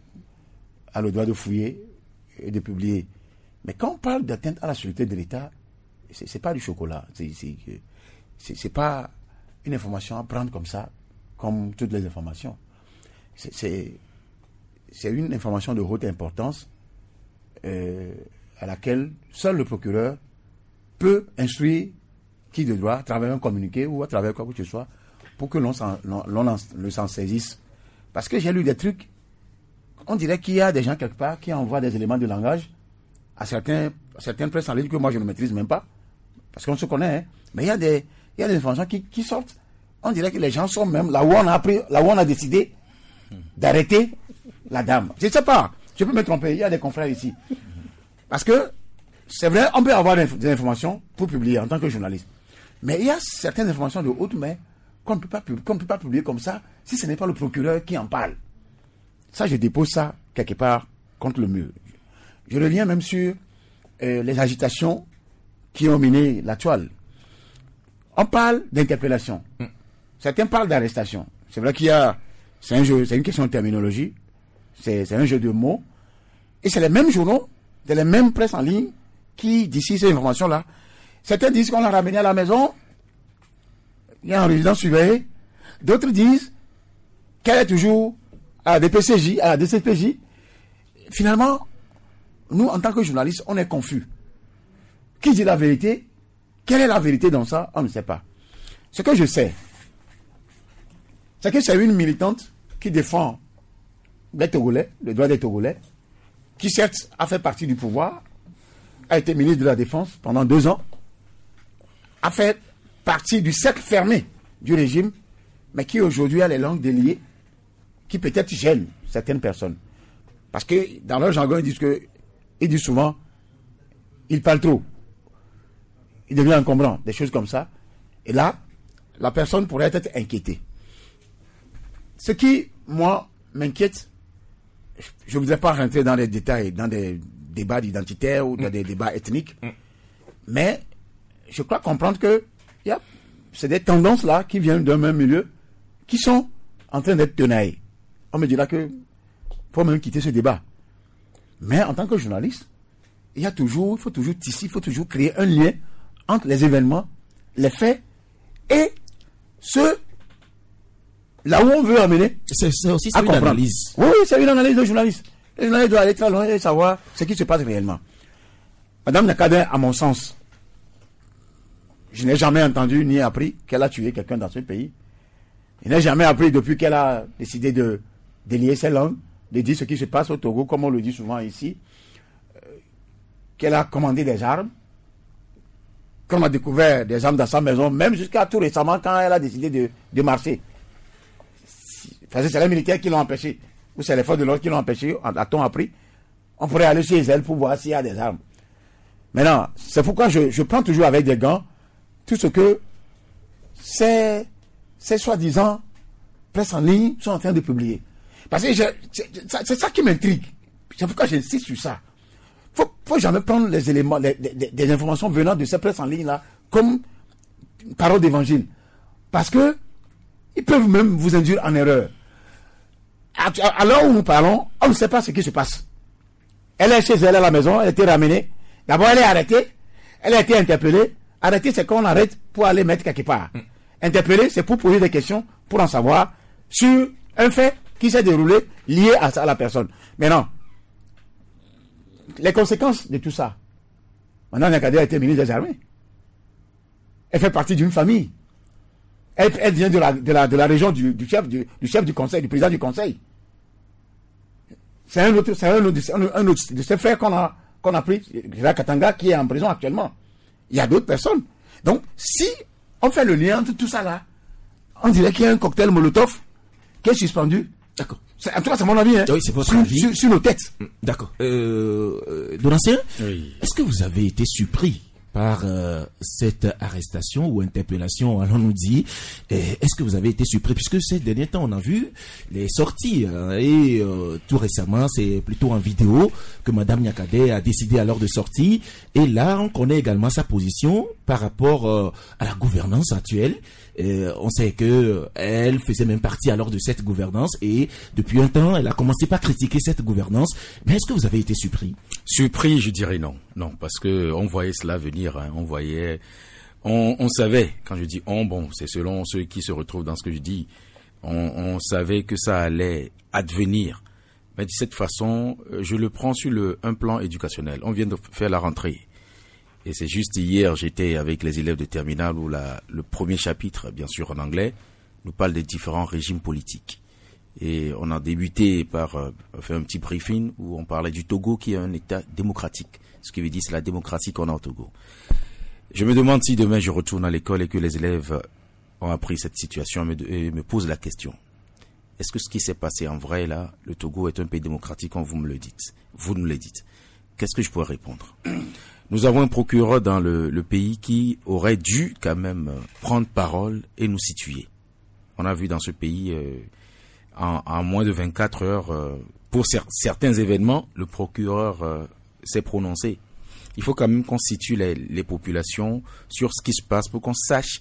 a le droit de fouiller et de publier. Mais quand on parle d'atteinte à la sécurité de l'État, c'est, c'est pas du chocolat. C'est, c'est, c'est, c'est pas une information à prendre comme ça, comme toutes les informations. C'est, c'est, c'est une information de haute importance euh, à laquelle seul le procureur peut instruire qui de droit à travers un communiqué ou à travers quoi que ce soit pour que l'on, s'en, l'on, l'on le s'en saisisse. Parce que j'ai lu des trucs, on dirait qu'il y a des gens quelque part qui envoient des éléments de langage à certains, à certaines presses en ligne que moi je ne maîtrise même pas, parce qu'on se connaît, hein. Mais il y a des, il y a des informations qui, qui sortent. On dirait que les gens sont même là où on a appris, là où on a décidé d'arrêter la dame. Je ne sais pas, je peux me tromper, il y a des confrères ici. Parce que, c'est vrai, on peut avoir des informations pour publier en tant que journaliste. Mais il y a certaines informations de haute main qu'on ne peut pas, qu'on ne peut pas publier comme ça si ce n'est pas le procureur qui en parle. Ça, je dépose ça quelque part contre le mur. Je reviens même sur euh, les agitations qui ont miné la toile. On parle d'interpellation. Mm. Certains parlent d'arrestation. C'est vrai qu'il y a... C'est un jeu, c'est une question de terminologie. C'est, c'est un jeu de mots. Et c'est les mêmes journaux, c'est les mêmes presses en ligne qui, d'ici ces informations-là, certains disent qu'on l'a ramené à la maison, il y a un résident surveillé. D'autres disent qu'elle est toujours à la D P C J, à la D C P J. Finalement, nous, en tant que journalistes, on est confus. Qui dit la vérité? Quelle est la vérité dans ça? On ne sait pas. Ce que je sais, c'est que c'est une militante qui défend les Togolais, le droit des Togolais, qui certes a fait partie du pouvoir, a été ministre de la Défense pendant deux ans, a fait partie du cercle fermé du régime, mais qui aujourd'hui a les langues déliées, qui peut-être gênent certaines personnes. Parce que dans leur jargon, ils disent que, ils disent souvent, il parle trop. Il devient encombrant, des choses comme ça. Et là, la personne pourrait être inquiétée. Ce qui, moi, m'inquiète, je ne voudrais pas rentrer dans les détails, dans des débats identitaires ou dans mmh. des débats ethniques, mmh. mais je crois comprendre que y a, c'est des tendances là qui viennent d'un même milieu qui sont en train d'être tenaillées. On me dira que faut même quitter ce débat. Mais en tant que journaliste, il y a toujours, il faut toujours tisser, il faut toujours créer un lien entre les événements, les faits et ce là où on veut amener. C'est, c'est aussi c'est une comprendre. Analyse. Oui, oui, c'est une analyse de journaliste. Le journaliste doit aller très loin et savoir ce qui se passe réellement. Madame Nyakadé, à mon sens, je n'ai jamais entendu ni appris qu'elle a tué quelqu'un dans ce pays. Je n'ai jamais appris depuis qu'elle a décidé de délier ses langues, de dire ce qui se passe au Togo, comme on le dit souvent ici, euh, qu'elle a commandé des armes, qu'on a découvert des armes dans sa maison, même jusqu'à tout récemment quand elle a décidé de, de marcher. Parce que c'est les militaires qui l'ont empêché, ou c'est les forces de l'ordre qui l'ont empêché, a-t-on appris. On pourrait aller chez elle pour voir s'il y a des armes. Maintenant, c'est pourquoi je, je prends toujours avec des gants tout ce que ces, ces soi-disant presse en ligne sont en train de publier. Parce que je, c'est, c'est ça qui m'intrigue. C'est pourquoi j'insiste sur ça. Il faut, faut jamais prendre les éléments, les, les, les informations venant de ces presses en ligne-là comme parole d'évangile. Parce que ils peuvent même vous induire en erreur. À, à l'heure où nous parlons, on ne sait pas ce qui se passe. Elle est chez elle à la maison, elle a été ramenée. D'abord, elle est arrêtée. Elle a été interpellée. Arrêter, c'est qu'on arrête pour aller mettre quelque part. Mm. Interpeller, c'est pour poser des questions, pour en savoir sur un fait qui s'est déroulé lié à, à la personne. Maintenant, les conséquences de tout ça. Maintenant, Nyakadé a été ministre des Armées. Elle fait partie d'une famille. Elle, elle vient de la, de la, de la région du, du, chef, du, du chef du conseil, du président du conseil. C'est un autre, c'est un autre, un, un autre de ses frères qu'on a, qu'on a pris, Jacques Katanga, qui est en prison actuellement. Il y a d'autres personnes. Donc, si on fait le lien entre tout ça là, on dirait qu'il y a un cocktail Molotov qui est suspendu. D'accord. C'est, en tout cas, c'est mon avis. Hein, oui, c'est votre sur, avis. Sur, sur nos têtes. D'accord. Euh, euh, Donatien, oui. Est-ce que vous avez été surpris par euh, cette arrestation ou interpellation, allons-nous dire? Est-ce que vous avez été surpris? Puisque ces derniers temps, on a vu les sorties. Hein, et euh, tout récemment, c'est plutôt en vidéo que Madame Nyakadé a décidé alors de sortir. Et là, on connaît également sa position par rapport euh, à la gouvernance actuelle. Euh, on sait que euh, elle faisait même partie alors de cette gouvernance et depuis un temps, elle a commencé par critiquer cette gouvernance. Mais est-ce que vous avez été surpris? Surpris, je dirais non. Non, parce que on voyait cela venir. Hein, on voyait, on, on savait. Quand je dis on, bon, c'est selon ceux qui se retrouvent dans ce que je dis. On, on savait que ça allait advenir. Mais de cette façon, je le prends sur le un plan éducationnel. On vient de faire la rentrée. Et c'est juste hier, j'étais avec les élèves de terminale où la, le premier chapitre, bien sûr en anglais, nous parle des différents régimes politiques. Et on a débuté par euh, faire un petit briefing où on parlait du Togo qui est un État démocratique. Ce qui veut dire c'est la démocratie qu'on a au Togo. Je me demande si demain je retourne à l'école et que les élèves ont appris cette situation et me, et me posent la question. Est-ce que ce qui s'est passé en vrai là, le Togo est un pays démocratique comme vous me le dites? Vous nous le dites. Qu'est-ce que je pourrais répondre? Nous avons un procureur dans le, le pays qui aurait dû quand même prendre parole et nous situer. On a vu dans ce pays, euh, en, en moins de vingt-quatre heures, euh, pour cer- certains événements, le procureur euh, s'est prononcé. Il faut quand même qu'on situe les, les populations sur ce qui se passe pour qu'on sache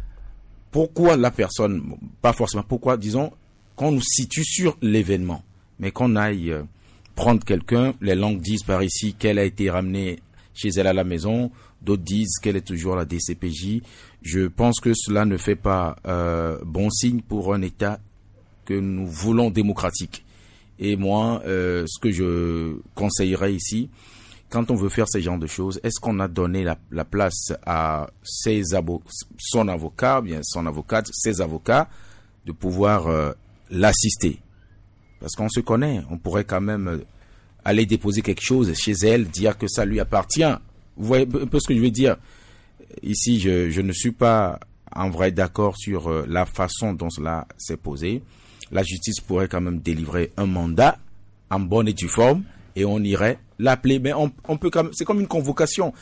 pourquoi la personne, pas forcément pourquoi, disons, qu'on nous situe sur l'événement, mais qu'on aille euh, prendre quelqu'un. Les langues disent par ici qu'elle a été ramenée chez elle à la maison, d'autres disent qu'elle est toujours à la D C P J. Je pense que cela ne fait pas euh, bon signe pour un État que nous voulons démocratique. Et moi, euh, ce que je conseillerais ici, quand on veut faire ce genre de choses, est-ce qu'on a donné la, la place à ses avo- son avocat, bien son avocate, ses avocats, de pouvoir euh, l'assister. Parce qu'on se connaît, on pourrait quand même aller déposer quelque chose chez elle, dire que ça lui appartient. Vous voyez un peu ce que je veux dire? Ici, je, je ne suis pas en vrai d'accord sur euh, la façon dont cela s'est posé. La justice pourrait quand même délivrer un mandat en bonne et due forme et on irait l'appeler. Mais on, on peut quand même, c'est comme une convocation.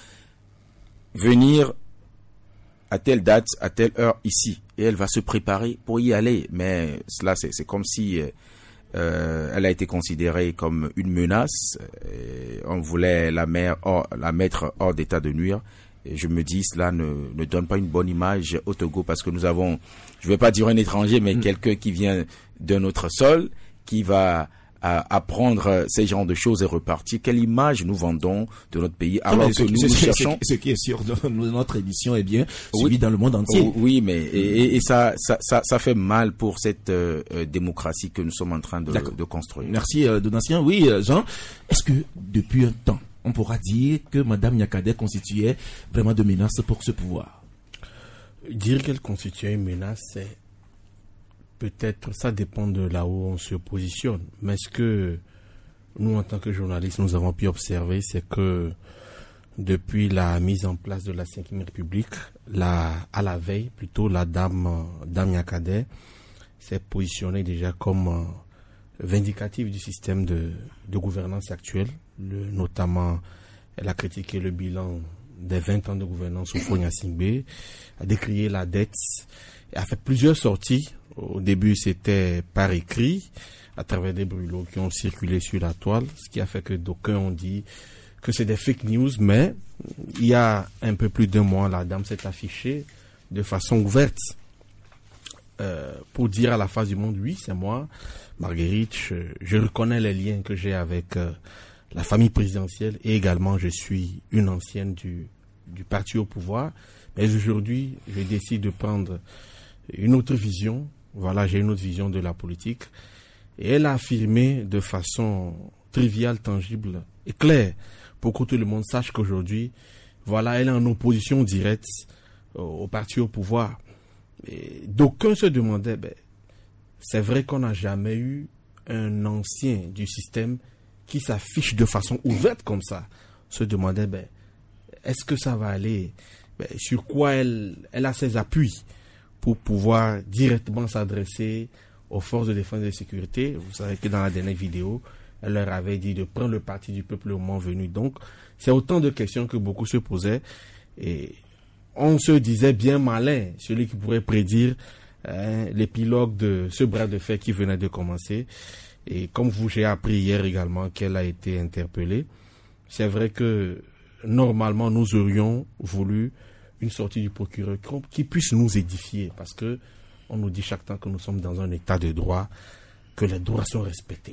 Venir à telle date, à telle heure ici. Et elle va se préparer pour y aller. Mais cela, c'est, c'est comme si euh, elle a été considérée comme une menace. Et on voulait la, mer, hors, la mettre hors d'état de nuire. Et je me dis, cela ne, ne donne pas une bonne image au Togo parce que nous avons, je ne vais pas dire un étranger, mais mmh. quelqu'un qui vient d'un autre sol, qui va à apprendre ces genres de choses et repartir. Quelle image nous vendons de notre pays alors que nous, nous cherchons... Ce qui est sûr de notre édition est bien suivi oui, dans le monde entier. Oui, mais et, et ça, ça, ça, ça fait mal pour cette euh, démocratie que nous sommes en train de, de construire. Merci euh, Donatien. Oui, euh, Jean, est-ce que depuis un temps, on pourra dire que Madame Nyakadè constituait vraiment de menace pour ce pouvoir? Dire qu'elle constituait une menace, c'est peut-être, ça dépend de là où on se positionne. Mais ce que nous, en tant que journalistes, nous avons pu observer, c'est que depuis la mise en place de la cinquième République, la, à la veille, plutôt, la dame, dame Nyakadè s'est positionnée déjà comme vindicative du système de, de gouvernance actuel. Le, notamment, elle a critiqué le bilan des vingt ans de gouvernance sous Faure-Gnassingbé, a décrié la dette, et a fait plusieurs sorties. Au début, c'était par écrit, à travers des brûlots qui ont circulé sur la toile, ce qui a fait que d'aucuns ont dit que c'est des fake news, mais il y a un peu plus d'un mois, la dame s'est affichée de façon ouverte euh, pour dire à la face du monde, oui, c'est moi, Marguerite, je, je reconnais les liens que j'ai avec euh, la famille présidentielle et également je suis une ancienne du, du parti au pouvoir, mais aujourd'hui, je décide de prendre une autre vision. Voilà, j'ai une autre vision de la politique. Et elle a affirmé de façon triviale, tangible et claire, pour que tout le monde sache qu'aujourd'hui, voilà, elle est en opposition directe au, au parti au pouvoir. Et d'aucuns se demandaient, ben, c'est vrai qu'on n'a jamais eu un ancien du système qui s'affiche de façon ouverte comme ça. Se demandait, ben, est-ce que ça va aller? Ben, sur quoi elle, elle a ses appuis pour pouvoir directement s'adresser aux forces de défense et de sécurité. Vous savez que dans la dernière vidéo, elle leur avait dit de prendre le parti du peuple au moment venu. Donc, c'est autant de questions que beaucoup se posaient. Et on se disait bien malin, celui qui pourrait prédire hein, l'épilogue de ce bras de fer qui venait de commencer. Et comme vous, j'ai appris hier également qu'elle a été interpellée. C'est vrai que normalement, nous aurions voulu une sortie du procureur qui puisse nous édifier, parce que on nous dit chaque temps que nous sommes dans un état de droit, que les droits sont respectés.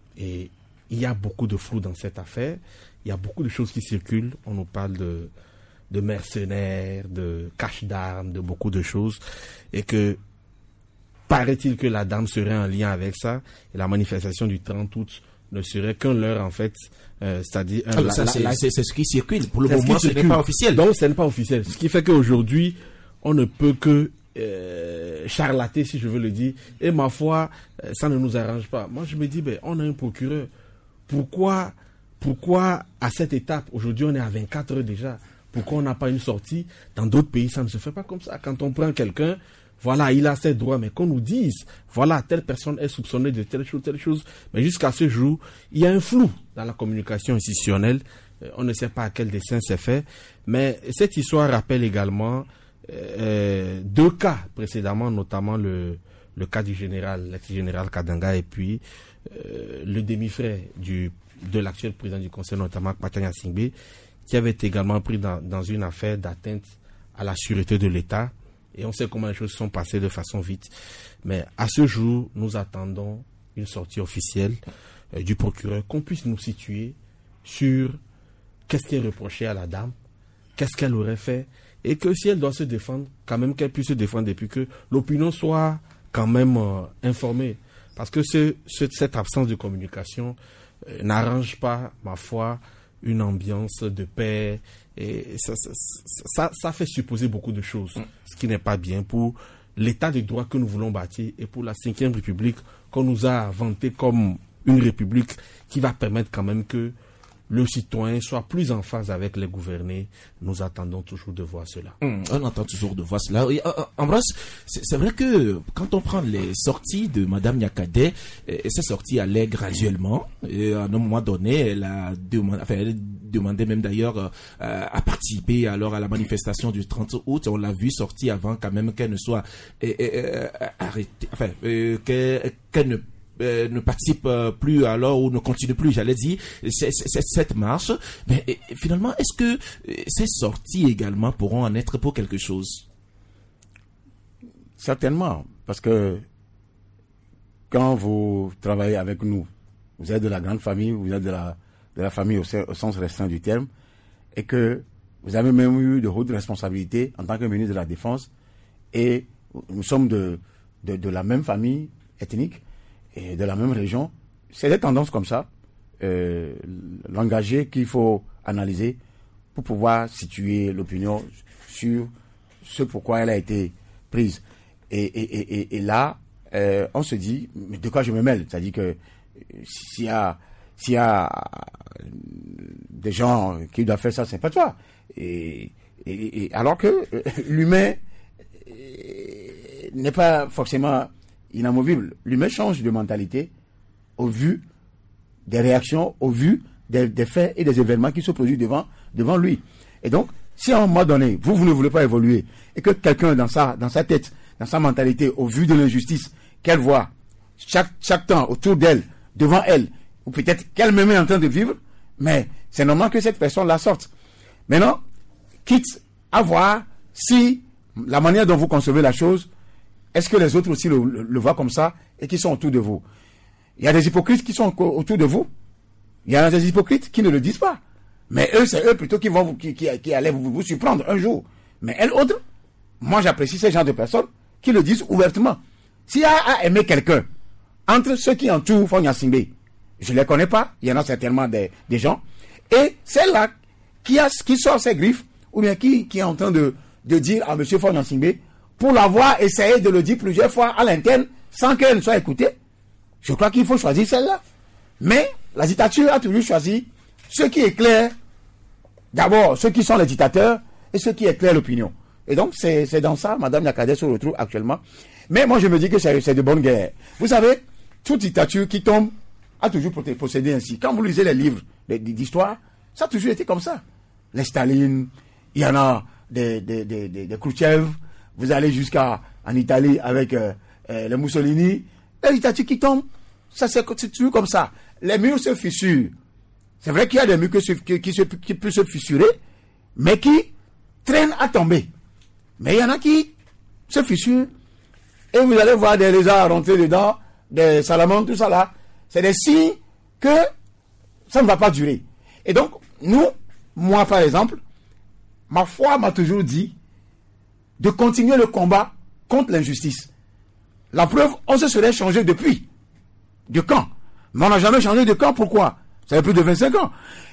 Et il y a beaucoup de flou dans cette affaire, il y a beaucoup de choses qui circulent, on nous parle de, de mercenaires, de cache d'armes, de beaucoup de choses, et que paraît-il que la dame serait en lien avec ça, et la manifestation du trente août ne serait qu'un leurre en fait, euh, c'est-à-dire un, ah, ça, la, c'est, la, c'est, c'est ce qui circule. Pour le moment, ce n'est pas officiel. Donc, ce n'est pas officiel. Ce qui fait qu'aujourd'hui, on ne peut que euh, charlater, si je veux le dire. Et ma foi, ça ne nous arrange pas. Moi, je me dis, ben, on a un procureur. Pourquoi, pourquoi à cette étape, aujourd'hui, on est à vingt-quatre heures déjà. Pourquoi on n'a pas une sortie? Dans d'autres pays, ça ne se fait pas comme ça. Quand on prend quelqu'un, voilà, il a ses droits, mais qu'on nous dise, voilà, telle personne est soupçonnée de telle chose, telle chose. Mais jusqu'à ce jour, il y a un flou dans la communication institutionnelle. On ne sait pas à quel dessein c'est fait. Mais cette histoire rappelle également euh, deux cas précédemment, notamment le, le cas du général, l'ex-général Kadanga, et puis euh, le demi-frère du, de l'actuel président du conseil, notamment Faure Gnassingbé, qui avait également pris dans, dans une affaire d'atteinte à la sûreté de l'État. Et on sait comment les choses sont passées de façon vite. Mais à ce jour, nous attendons une sortie officielle euh, du procureur, qu'on puisse nous situer sur qu'est-ce qui est reproché à la dame, qu'est-ce qu'elle aurait fait, et que si elle doit se défendre, quand même qu'elle puisse se défendre, et puis que l'opinion soit quand même euh, informée. Parce que ce, ce, cette absence de communication euh, n'arrange pas, ma foi, une ambiance de paix, et ça, ça, ça, ça fait supposer beaucoup de choses, ce qui n'est pas bien pour l'état de droit que nous voulons bâtir et pour la cinquième République qu'on nous a vanté comme une république qui va permettre quand même que le citoyen soit plus en phase avec les gouvernés. Nous attendons toujours de voir cela. Mmh, on attend toujours de voir cela. Et, euh, Ambroise, c'est, c'est vrai que quand on prend les sorties de Madame Nyakadé, et ces sorties allaient graduellement. Et à un moment donné, elle a demandé, enfin, elle demandait même d'ailleurs euh, à participer alors à la manifestation du trente août. On l'a vu sortir avant quand même qu'elle ne soit euh, euh, arrêtée, enfin, euh, qu'elle, qu'elle ne Euh, ne participe euh, plus alors ou ne continue plus, j'allais dire, c'est, c'est, cette marche. Mais et, finalement, est-ce que euh, ces sorties également pourront en être pour quelque chose? Certainement, parce que quand vous travaillez avec nous, vous êtes de la grande famille, vous êtes de la, de la famille au, au sens restreint du terme, et que vous avez même eu de hautes responsabilités en tant que ministre de la Défense, et nous sommes de, de, de la même famille ethnique, et de la même région, c'est des tendances comme ça, euh, l'engagé qu'il faut analyser pour pouvoir situer l'opinion sur ce pourquoi elle a été prise. Et, et, et, et là, euh, on se dit, mais de quoi je me mêle? C'est-à-dire que s'il y a, s'il y a des gens qui doivent faire ça, c'est pas toi. Et, et, et alors que euh, l'humain euh, n'est pas forcément inamovible. L'humain change de mentalité au vu des réactions, au vu des, des faits et des événements qui se produisent devant, devant lui. Et donc, si à un moment donné, vous, vous ne voulez pas évoluer, et que quelqu'un dans sa, dans sa tête, dans sa mentalité, au vu de l'injustice qu'elle voit chaque, chaque temps autour d'elle, devant elle, ou peut-être qu'elle-même est en train de vivre, mais c'est normal que cette personne la sorte. Maintenant, quitte à voir si la manière dont vous concevez la chose, est-ce que les autres aussi le, le, le voient comme ça et qui sont autour de vous? Il y a des hypocrites qui sont autour de vous. Il y a des hypocrites qui ne le disent pas. Mais eux, c'est eux plutôt qui vont vous, qui, qui, qui allaient vous, vous surprendre un jour. Mais elles autres, moi j'apprécie ces gens de personnes qui le disent ouvertement. S'il y a à aimer quelqu'un, entre ceux qui entourent Faure Gnassingbé, je ne les connais pas, il y en a certainement des, des gens, et celle-là qui, a, qui sort ses griffes, ou bien qui, qui est en train de, de dire à M. Faure Gnassingbé, pour l'avoir essayé de le dire plusieurs fois à l'interne, sans qu'elle ne soit écoutée, je crois qu'il faut choisir celle-là. Mais la dictature a toujours choisi ceux qui éclairent, d'abord ceux qui sont les dictateurs, et ceux qui éclairent l'opinion. Et donc c'est, c'est dans ça, Mme Nyakadé se retrouve actuellement. Mais moi je me dis que c'est, c'est de bonne guerre. Vous savez, toute dictature qui tombe a toujours procédé ainsi. Quand vous lisez les livres d'histoire, ça a toujours été comme ça. Les Staline, il y en a des, des, des, des, des Khrouchtchev, vous allez jusqu'à en Italie avec euh, euh, les Mussolini, les dictatures qui tombent, ça c'est toujours comme ça. Les murs se fissurent. C'est vrai qu'il y a des murs qui, se, qui, qui, se, qui peuvent se fissurer, mais qui traînent à tomber. Mais il y en a qui se fissurent, et vous allez voir des lézards rentrer dedans, des salamandres, tout ça là. C'est des signes que ça ne va pas durer. Et donc, nous, moi par exemple, ma foi m'a toujours dit de continuer le combat contre l'injustice. La preuve, on se serait changé depuis. De camp. Mais on n'a jamais changé de camp. Pourquoi? Ça fait plus de vingt-cinq ans.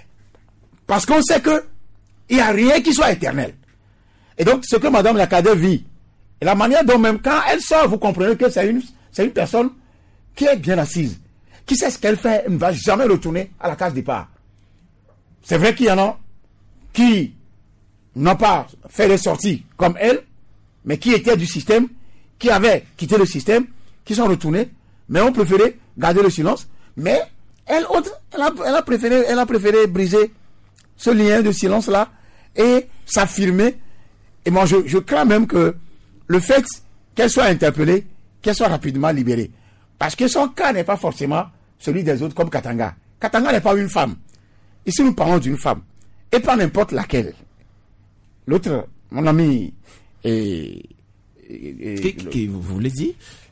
Parce qu'on sait que il n'y a rien qui soit éternel. Et donc, ce que Mme Nyakadé vit, et la manière dont même quand elle sort, vous comprenez que c'est une, c'est une personne qui est bien assise, qui sait ce qu'elle fait, elle ne va jamais retourner à la case départ. C'est vrai qu'il y en a qui n'ont pas fait les sorties comme elle, mais qui étaient du système, qui avaient quitté le système, qui sont retournés, mais ont préféré garder le silence. Mais elle, autre, elle, a, elle, a préféré, elle a préféré briser ce lien de silence-là et s'affirmer. Et moi, je, je crains même que le fait qu'elle soit interpellée, qu'elle soit rapidement libérée. Parce que son cas n'est pas forcément celui des autres comme Katanga. Katanga n'est pas une femme. Ici, nous parlons d'une femme. Et pas n'importe laquelle. L'autre, mon ami, et, et, et, qui, qui vous voulez dire?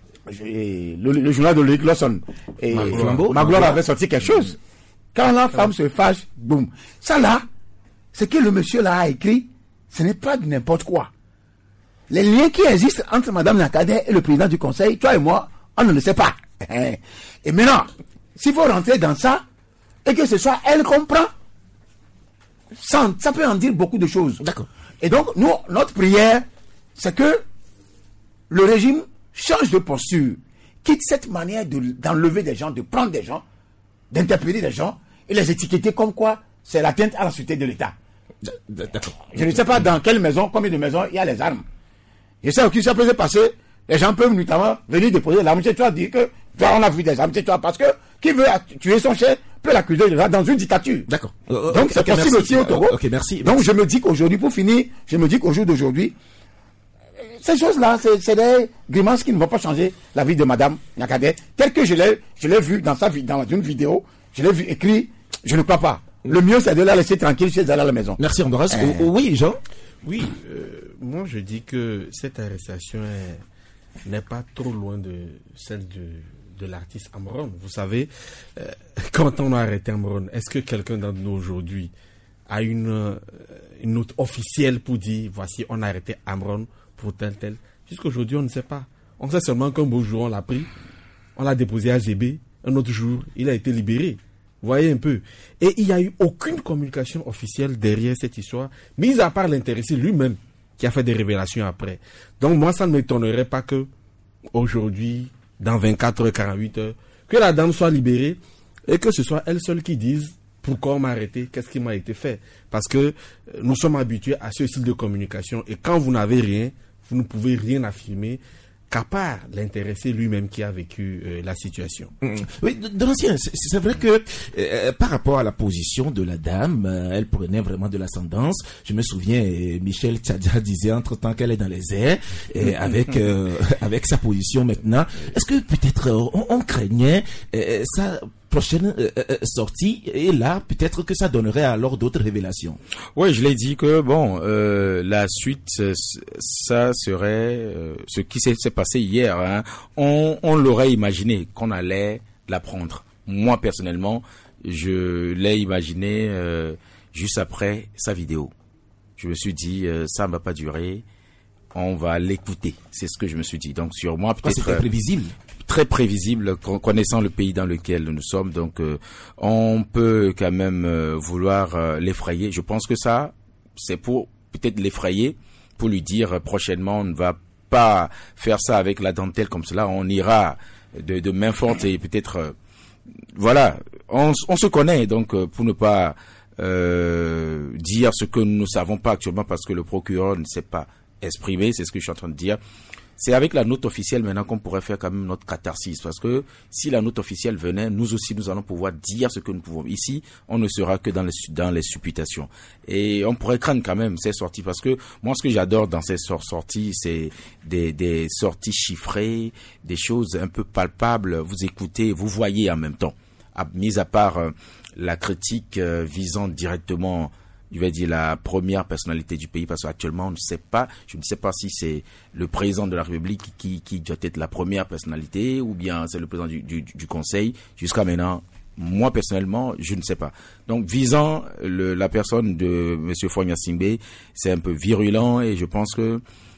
Le, le journal de Loïc Lawson et Magloire avait sorti quelque chose. Quand la femme se fâche, boum. Ça là, ce que le monsieur là a écrit, ce n'est pas de n'importe quoi. Les liens qui existent entre Mme Nyakadé et le président du conseil, toi et moi, on ne le sait pas. Et maintenant, s'il faut rentrer dans ça, et que ce soit elle comprend, ça, ça peut en dire beaucoup de choses. D'accord. Et donc, nous, notre prière, c'est que le régime change de posture, quitte cette manière de, d'enlever des gens, de prendre des gens, d'interpeller des gens et les étiqueter comme quoi c'est l'atteinte à la sûreté de l'État. D'accord. Je ne sais pas dans quelle maison, combien de maisons il y a les armes. Je sais que ça peut se passer. Les gens peuvent notamment venir déposer l'arme chez toi, dire que toi, on a vu des armes chez toi, parce que qui veut tuer son chef peut l'accuser de ça dans une dictature. D'accord. Donc okay, c'est okay, possible merci. aussi au Togo. Ok, merci. Donc merci. je me dis qu'aujourd'hui, pour finir, je me dis qu'au jour d'aujourd'hui, ces choses-là, c'est, c'est des grimaces qui ne vont pas changer la vie de Madame Nyakadé, telle que je l'ai, je l'ai vu dans sa vie, dans une vidéo, je l'ai vu écrit, je ne crois pas. Le mieux, c'est de la laisser tranquille chez elle à la maison. Merci, Ambroise. Euh... Oh, oui, Jean. Oui, euh, moi je dis que cette arrestation est, n'est pas trop loin de celle de, de l'artiste Amron. Vous savez, euh, quand on a arrêté Amron, est-ce que quelqu'un d'entre nous aujourd'hui a une, euh, une note officielle pour dire voici, on a arrêté Amron pour tel tel? Jusqu'aujourd'hui, on ne sait pas. On sait seulement qu'un beau jour, on l'a pris, on l'a déposé à Zébé, un autre jour, il a été libéré. Vous voyez un peu. Et il n'y a eu aucune communication officielle derrière cette histoire, mis à part l'intéressé lui-même, qui a fait des révélations après. Donc moi, ça ne m'étonnerait pas que, aujourd'hui, dans vingt-quatre heures, quarante-huit heures, que la dame soit libérée, et que ce soit elle seule qui dise pourquoi on m'a arrêté, qu'est-ce qui m'a été fait. Parce que nous sommes habitués à ce style de communication, et quand vous n'avez rien, vous ne pouvez rien affirmer, qu'à part l'intéressé lui-même qui a vécu euh, la situation. Mmh. Oui, de l'ancien, c'est, c'est vrai que euh, par rapport à la position de la dame, euh, elle prenait vraiment de l'ascendance. Je me souviens, euh, Michel Tchadja disait entre-temps qu'elle est dans les airs, et avec euh, avec sa position maintenant. Est-ce que peut-être euh, on, on craignait euh, sa prochaine euh, euh, sortie, et là peut-être que ça donnerait alors d'autres révélations? Oui, je l'ai dit que bon, euh, la suite, ça serait euh, ce qui s'est, s'est passé hier. Hein. On, on l'aurait imaginé qu'on allait l'apprendre. Moi personnellement, je l'ai imaginé euh, juste après sa vidéo. Je me suis dit euh, ça ne va pas durer. On va l'écouter. C'est ce que je me suis dit. Donc sur moi peut-être. C'était prévisible. Très prévisible, connaissant le pays dans lequel nous sommes. Donc, euh, on peut quand même euh, vouloir euh, l'effrayer. Je pense que ça, c'est pour peut-être l'effrayer, pour lui dire euh, prochainement, on ne va pas faire ça avec la dentelle comme cela. On ira de, de main forte et peut-être, euh, voilà, on, on se connaît. Donc, euh, pour ne pas euh, dire ce que nous ne savons pas actuellement parce que le procureur ne s'est pas exprimé, c'est ce que je suis en train de dire. C'est avec la note officielle maintenant qu'on pourrait faire quand même notre catharsis, parce que si la note officielle venait, nous aussi nous allons pouvoir dire ce que nous pouvons. Ici, on ne sera que dans les, dans les supputations. Et on pourrait craindre quand même ces sorties, parce que moi ce que j'adore dans ces sorties, c'est des, des sorties chiffrées, des choses un peu palpables. Vous écoutez, vous voyez en même temps. À, mis à part euh, la critique euh, visant directement, je vais dire, la première personnalité du pays, parce qu'actuellement, on ne sait pas, je ne sais pas si c'est le président de la République qui, qui doit être la première personnalité, ou bien c'est le président du, du, du Conseil. Jusqu'à maintenant, moi, personnellement, je ne sais pas. Donc, visant le, la personne de M. Fogna Simbe, c'est un peu virulent, et je pense que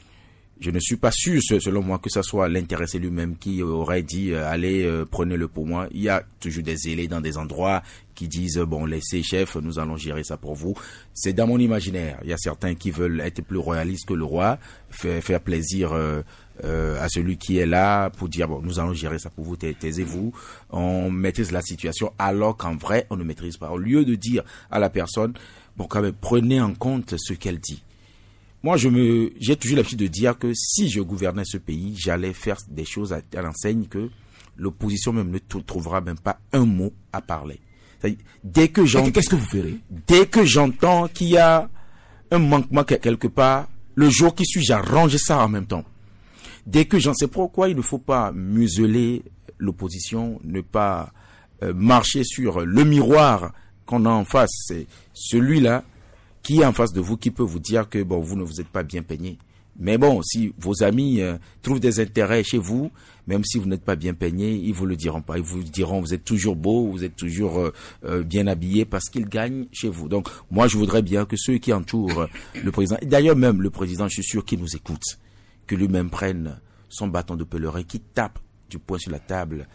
je ne suis pas sûr, selon moi, que ce soit l'intéressé lui-même qui aurait dit euh, « Allez, euh, prenez-le pour moi ». Il y a toujours des zélés dans des endroits qui disent « Bon, laissez, chef, nous allons gérer ça pour vous ». C'est dans mon imaginaire. Il y a certains qui veulent être plus royalistes que le roi, faire, faire plaisir euh, euh, à celui qui est là pour dire « Bon, nous allons gérer ça pour vous, taisez-vous ». On maîtrise la situation alors qu'en vrai, on ne maîtrise pas. Au lieu de dire à la personne « Bon, quand même, prenez en compte ce qu'elle dit ». Moi, je me, j'ai toujours l'habitude de dire que si je gouvernais ce pays, j'allais faire des choses à, à l'enseigne que l'opposition même ne t- trouvera même pas un mot à parler. C'est-à-dire, dès que j'entends, qu'est-ce que vous ferez? Dès que j'entends qu'il y a un manquement quelque part, le jour qui suit, j'arrange ça en même temps. Dès que j'en sais pourquoi il ne faut pas museler l'opposition, ne pas euh, marcher sur le miroir qu'on a en face, c'est celui-là qui est en face de vous, qui peut vous dire que bon, vous ne vous êtes pas bien peigné. Mais bon, si vos amis euh, trouvent des intérêts chez vous, même si vous n'êtes pas bien peigné, ils vous le diront pas. Ils vous diront vous êtes toujours beau, vous êtes toujours euh, euh, bien habillé parce qu'ils gagnent chez vous. Donc moi, je voudrais bien que ceux qui entourent euh, le président, et d'ailleurs même le président, je suis sûr qu'il nous écoute, que lui-même prenne son bâton de pèlerin, qui tape du poing sur la table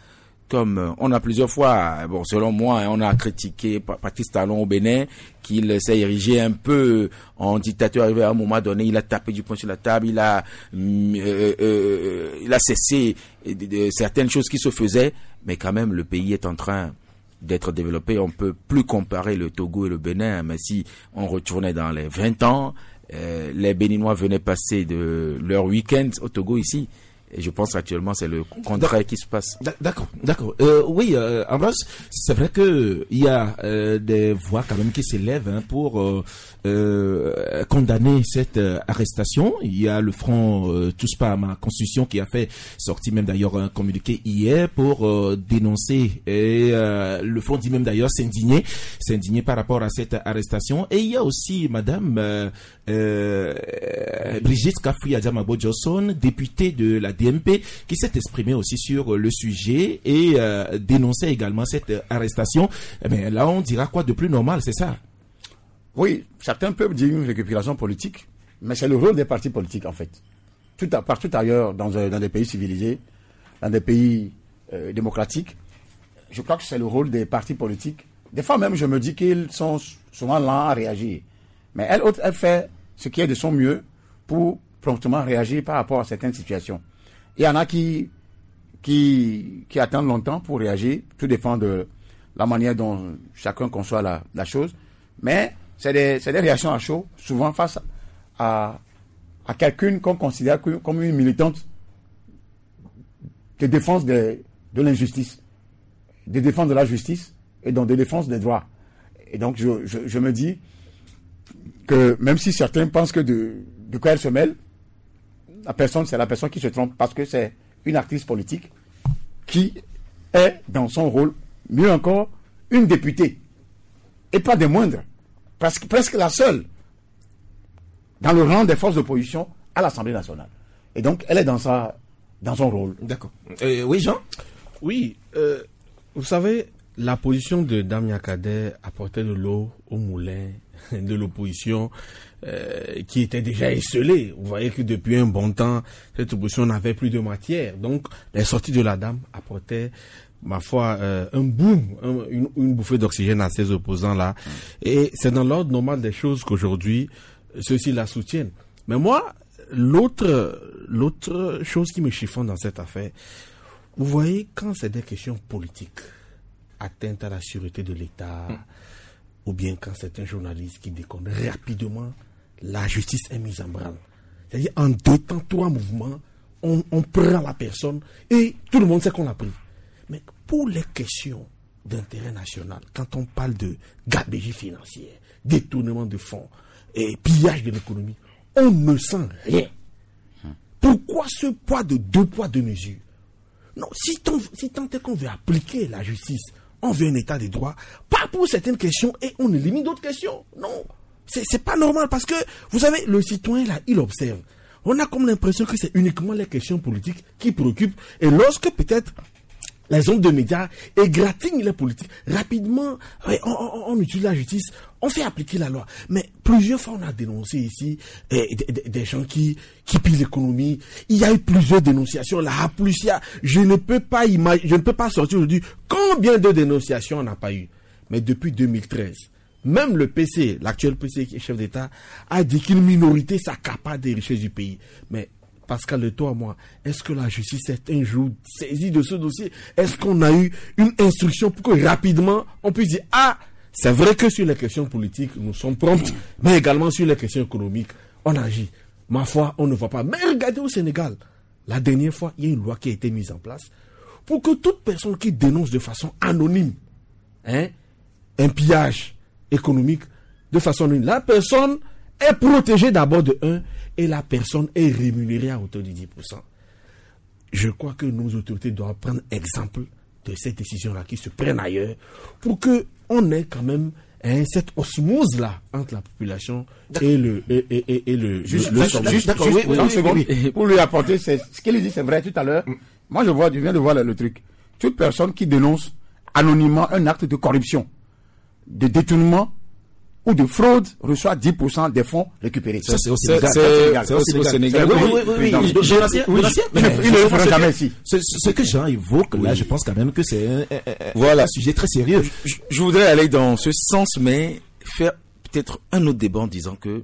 comme on a plusieurs fois, bon, selon moi, on a critiqué Patrice Talon au Bénin, qu'il s'est érigé un peu en dictateur. Arrivé à un moment donné, il a tapé du poing sur la table, il a, euh, euh, il a cessé de, de, de certaines choses qui se faisaient, mais quand même, le pays est en train d'être développé. On peut plus comparer le Togo et le Bénin, mais si on retournait dans les vingt ans, euh, les Béninois venaient passer de leur week-end au Togo ici. Et je pense actuellement c'est le contraire qui se passe. D'accord, d'accord. Euh, oui, euh, Ambroise, c'est vrai que il y a euh, des voix quand même qui s'élèvent hein, pour euh, euh, condamner cette euh, arrestation. Il y a le Front euh, Tous pas à ma Constitution qui a fait sortir même d'ailleurs un communiqué hier pour euh, dénoncer et euh, le Front dit même d'ailleurs s'indigner, s'indigner par rapport à cette arrestation. Et il y a aussi Madame euh, euh, Brigitte Kafoui Adjamabo Johnson, députée de la D M P, qui s'est exprimée aussi sur le sujet et euh, dénonçait également cette arrestation. Eh bien, là, on dira quoi de plus normal, c'est ça? Oui, certains peuvent dire une récupération politique, mais c'est le rôle des partis politiques, en fait. Tout à, partout ailleurs, dans, dans des pays civilisés, dans des pays euh, démocratiques, je crois que c'est le rôle des partis politiques. Des fois même, je me dis qu'ils sont souvent lents à réagir. Mais elle, elle fait ce qui est de son mieux pour promptement réagir par rapport à certaines situations. Il y en a qui, qui, qui attendent longtemps pour réagir. Tout dépend de la manière dont chacun conçoit la, la chose. Mais c'est des, c'est des réactions à chaud, souvent face à, à quelqu'un qu'on considère comme une militante de défense de, de l'injustice, de défense de la justice et donc de défense des droits. Et donc, je, je, je me dis que même si certains pensent que de, de quoi elle se mêle, la personne, c'est la personne qui se trompe parce que c'est une actrice politique qui est dans son rôle, mieux encore, une députée. Et pas des moindres. Presque, presque la seule dans le rang des forces d'opposition à l'Assemblée nationale. Et donc, elle est dans sa, dans son rôle. D'accord. Euh, oui, Jean? Oui, euh, vous savez, la position de Dame Yakadé apportait de l'eau au moulin de l'opposition euh, qui était déjà esselée. Vous voyez que depuis un bon temps, cette opposition n'avait plus de matière. Donc, les sorties de la dame apportaient, ma foi, euh, un boom, un, une, une bouffée d'oxygène à ces opposants-là. Et c'est dans l'ordre normal des choses qu'aujourd'hui, ceux-ci la soutiennent. Mais moi, l'autre, l'autre chose qui me chiffonne dans cette affaire, vous voyez, quand c'est des questions politiques, atteinte à la sûreté de l'État, mmh. ou bien quand c'est un journaliste qui déconne rapidement, la justice est mise en branle. C'est-à-dire, en deux temps, trois mouvements, on, on prend la personne et tout le monde sait qu'on l'a pris. Mais pour les questions d'intérêt national, quand on parle de gabegie financière, détournement de fonds et pillage de l'économie, on ne sent rien. Pourquoi ce poids de deux poids, deux mesures? Non, si tant, si tant est qu'on veut appliquer la justice, on veut un état de droit, pas pour certaines questions et on élimine d'autres questions. Non, c'est, c'est pas normal parce que, vous savez, le citoyen là, il observe. On a comme l'impression que c'est uniquement les questions politiques qui préoccupent et lorsque peut-être les hommes de médias égratignent les politiques, rapidement, on, on, on utilise la justice, on fait appliquer la loi. Mais plusieurs fois, on a dénoncé ici eh, des, des, des gens qui, qui pillent l'économie. Il y a eu plusieurs dénonciations. La Haplusia, je ne peux pas imaginer, je ne peux pas sortir aujourd'hui combien de dénonciations on n'a pas eu. Mais depuis deux mille treize, même le P C, l'actuel P C qui est chef d'État, a dit qu'une minorité s'accapare des richesses du pays. Mais Pascal, de toi, moi, est-ce que la justice est un jour saisie de ce dossier? Est-ce qu'on a eu une instruction pour que rapidement on puisse dire, ah, c'est vrai que sur les questions politiques, nous sommes prompts, mais également sur les questions économiques, on agit. Ma foi, on ne voit pas. Mais regardez au Sénégal, la dernière fois, il y a une loi qui a été mise en place pour que toute personne qui dénonce de façon anonyme, hein, un pillage économique, de façon anonyme, la personne est protégée d'abord de un, et la personne est rémunérée à hauteur de dix pour cent. Je crois que nos autorités doivent prendre exemple de ces décisions-là qui se prennent ailleurs pour que on ait quand même hein, cette osmose-là entre la population et le et, et, et, et le juste, le, juste, le juste, d'accord, juste oui, oui, oui, secondes, oui. pour lui apporter c'est, ce qu'il dit c'est vrai tout à l'heure. Mm. Moi je vois je viens de voir le, le truc. Toute personne qui dénonce anonymement un acte de corruption, de détournement ou de fraude reçoit dix pour cent des fonds récupérés. Ça, c'est au C'est Sénégal. c'est aussi au Sénégal. Oui, oui, oui, oui. Oui, oui. Jonathan, oui. Jonathan, Ils ne- mais ils ne le ce- feront ce jamais que- ici. Ce, ce que Jean évoque, là, je pense quand même que c'est un, un- un- Voilà. un sujet très sérieux. Je, je voudrais aller dans ce sens, mais faire peut-être un autre débat en disant que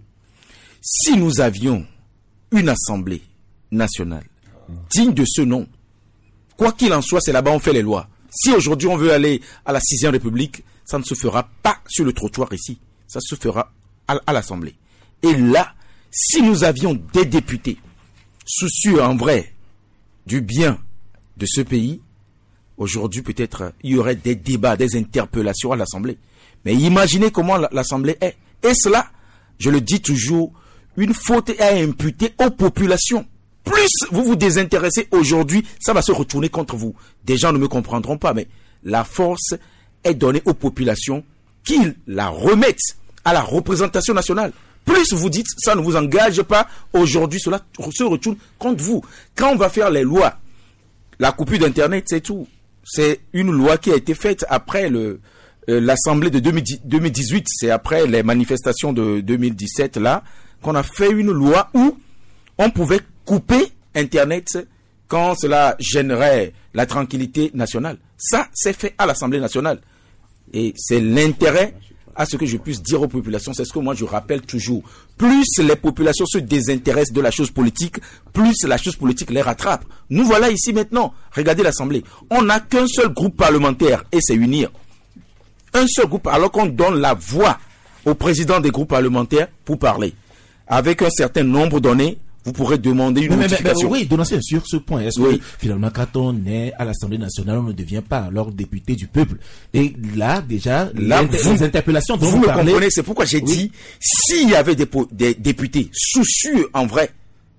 si nous avions une assemblée nationale digne de ce nom, quoi qu'il en soit, c'est là-bas on fait les lois. Si aujourd'hui on veut aller à la sixième République, ça ne se fera pas sur le trottoir ici, ça se fera à, à l'Assemblée. Et là, si nous avions des députés soucieux en vrai du bien de ce pays, aujourd'hui peut-être il y aurait des débats, des interpellations à l'Assemblée. Mais imaginez comment l'Assemblée est. Et cela, je le dis toujours, une faute est à imputer aux populations. Plus vous vous désintéressez aujourd'hui, ça va se retourner contre vous. Des gens ne me comprendront pas, mais la force est donnée aux populations qu'ils la remettent à la représentation nationale. Plus vous dites, ça ne vous engage pas, aujourd'hui cela se retourne contre vous. Quand on va faire les lois, la coupure d'Internet, c'est tout. C'est une loi qui a été faite après le euh, l'Assemblée de deux mille dix-huit, c'est après les manifestations de deux mille dix-sept, là, qu'on a fait une loi où on pouvait couper Internet quand cela gênerait la tranquillité nationale. Ça, c'est fait à l'Assemblée nationale. Et c'est l'intérêt à ce que je puisse dire aux populations, c'est ce que moi je rappelle toujours. Plus les populations se désintéressent de la chose politique, plus la chose politique les rattrape. Nous voilà ici maintenant. Regardez l'Assemblée. On n'a qu'un seul groupe parlementaire et c'est unir. Un seul groupe, alors qu'on donne la voix au président des groupes parlementaires pour parler. Avec un certain nombre donné, vous pourrez demander une Mais, mais, mais, modification. oui, Donatien, sur ce point, est-ce Oui. que finalement, quand on est à l'Assemblée nationale, on ne devient pas alors député du peuple? Et là, déjà, Là, les, vous- les interpellations dont Vous vous, me parlez, comprenez, c'est pourquoi j'ai Oui. dit, s'il y avait des, po- des députés soucieux en vrai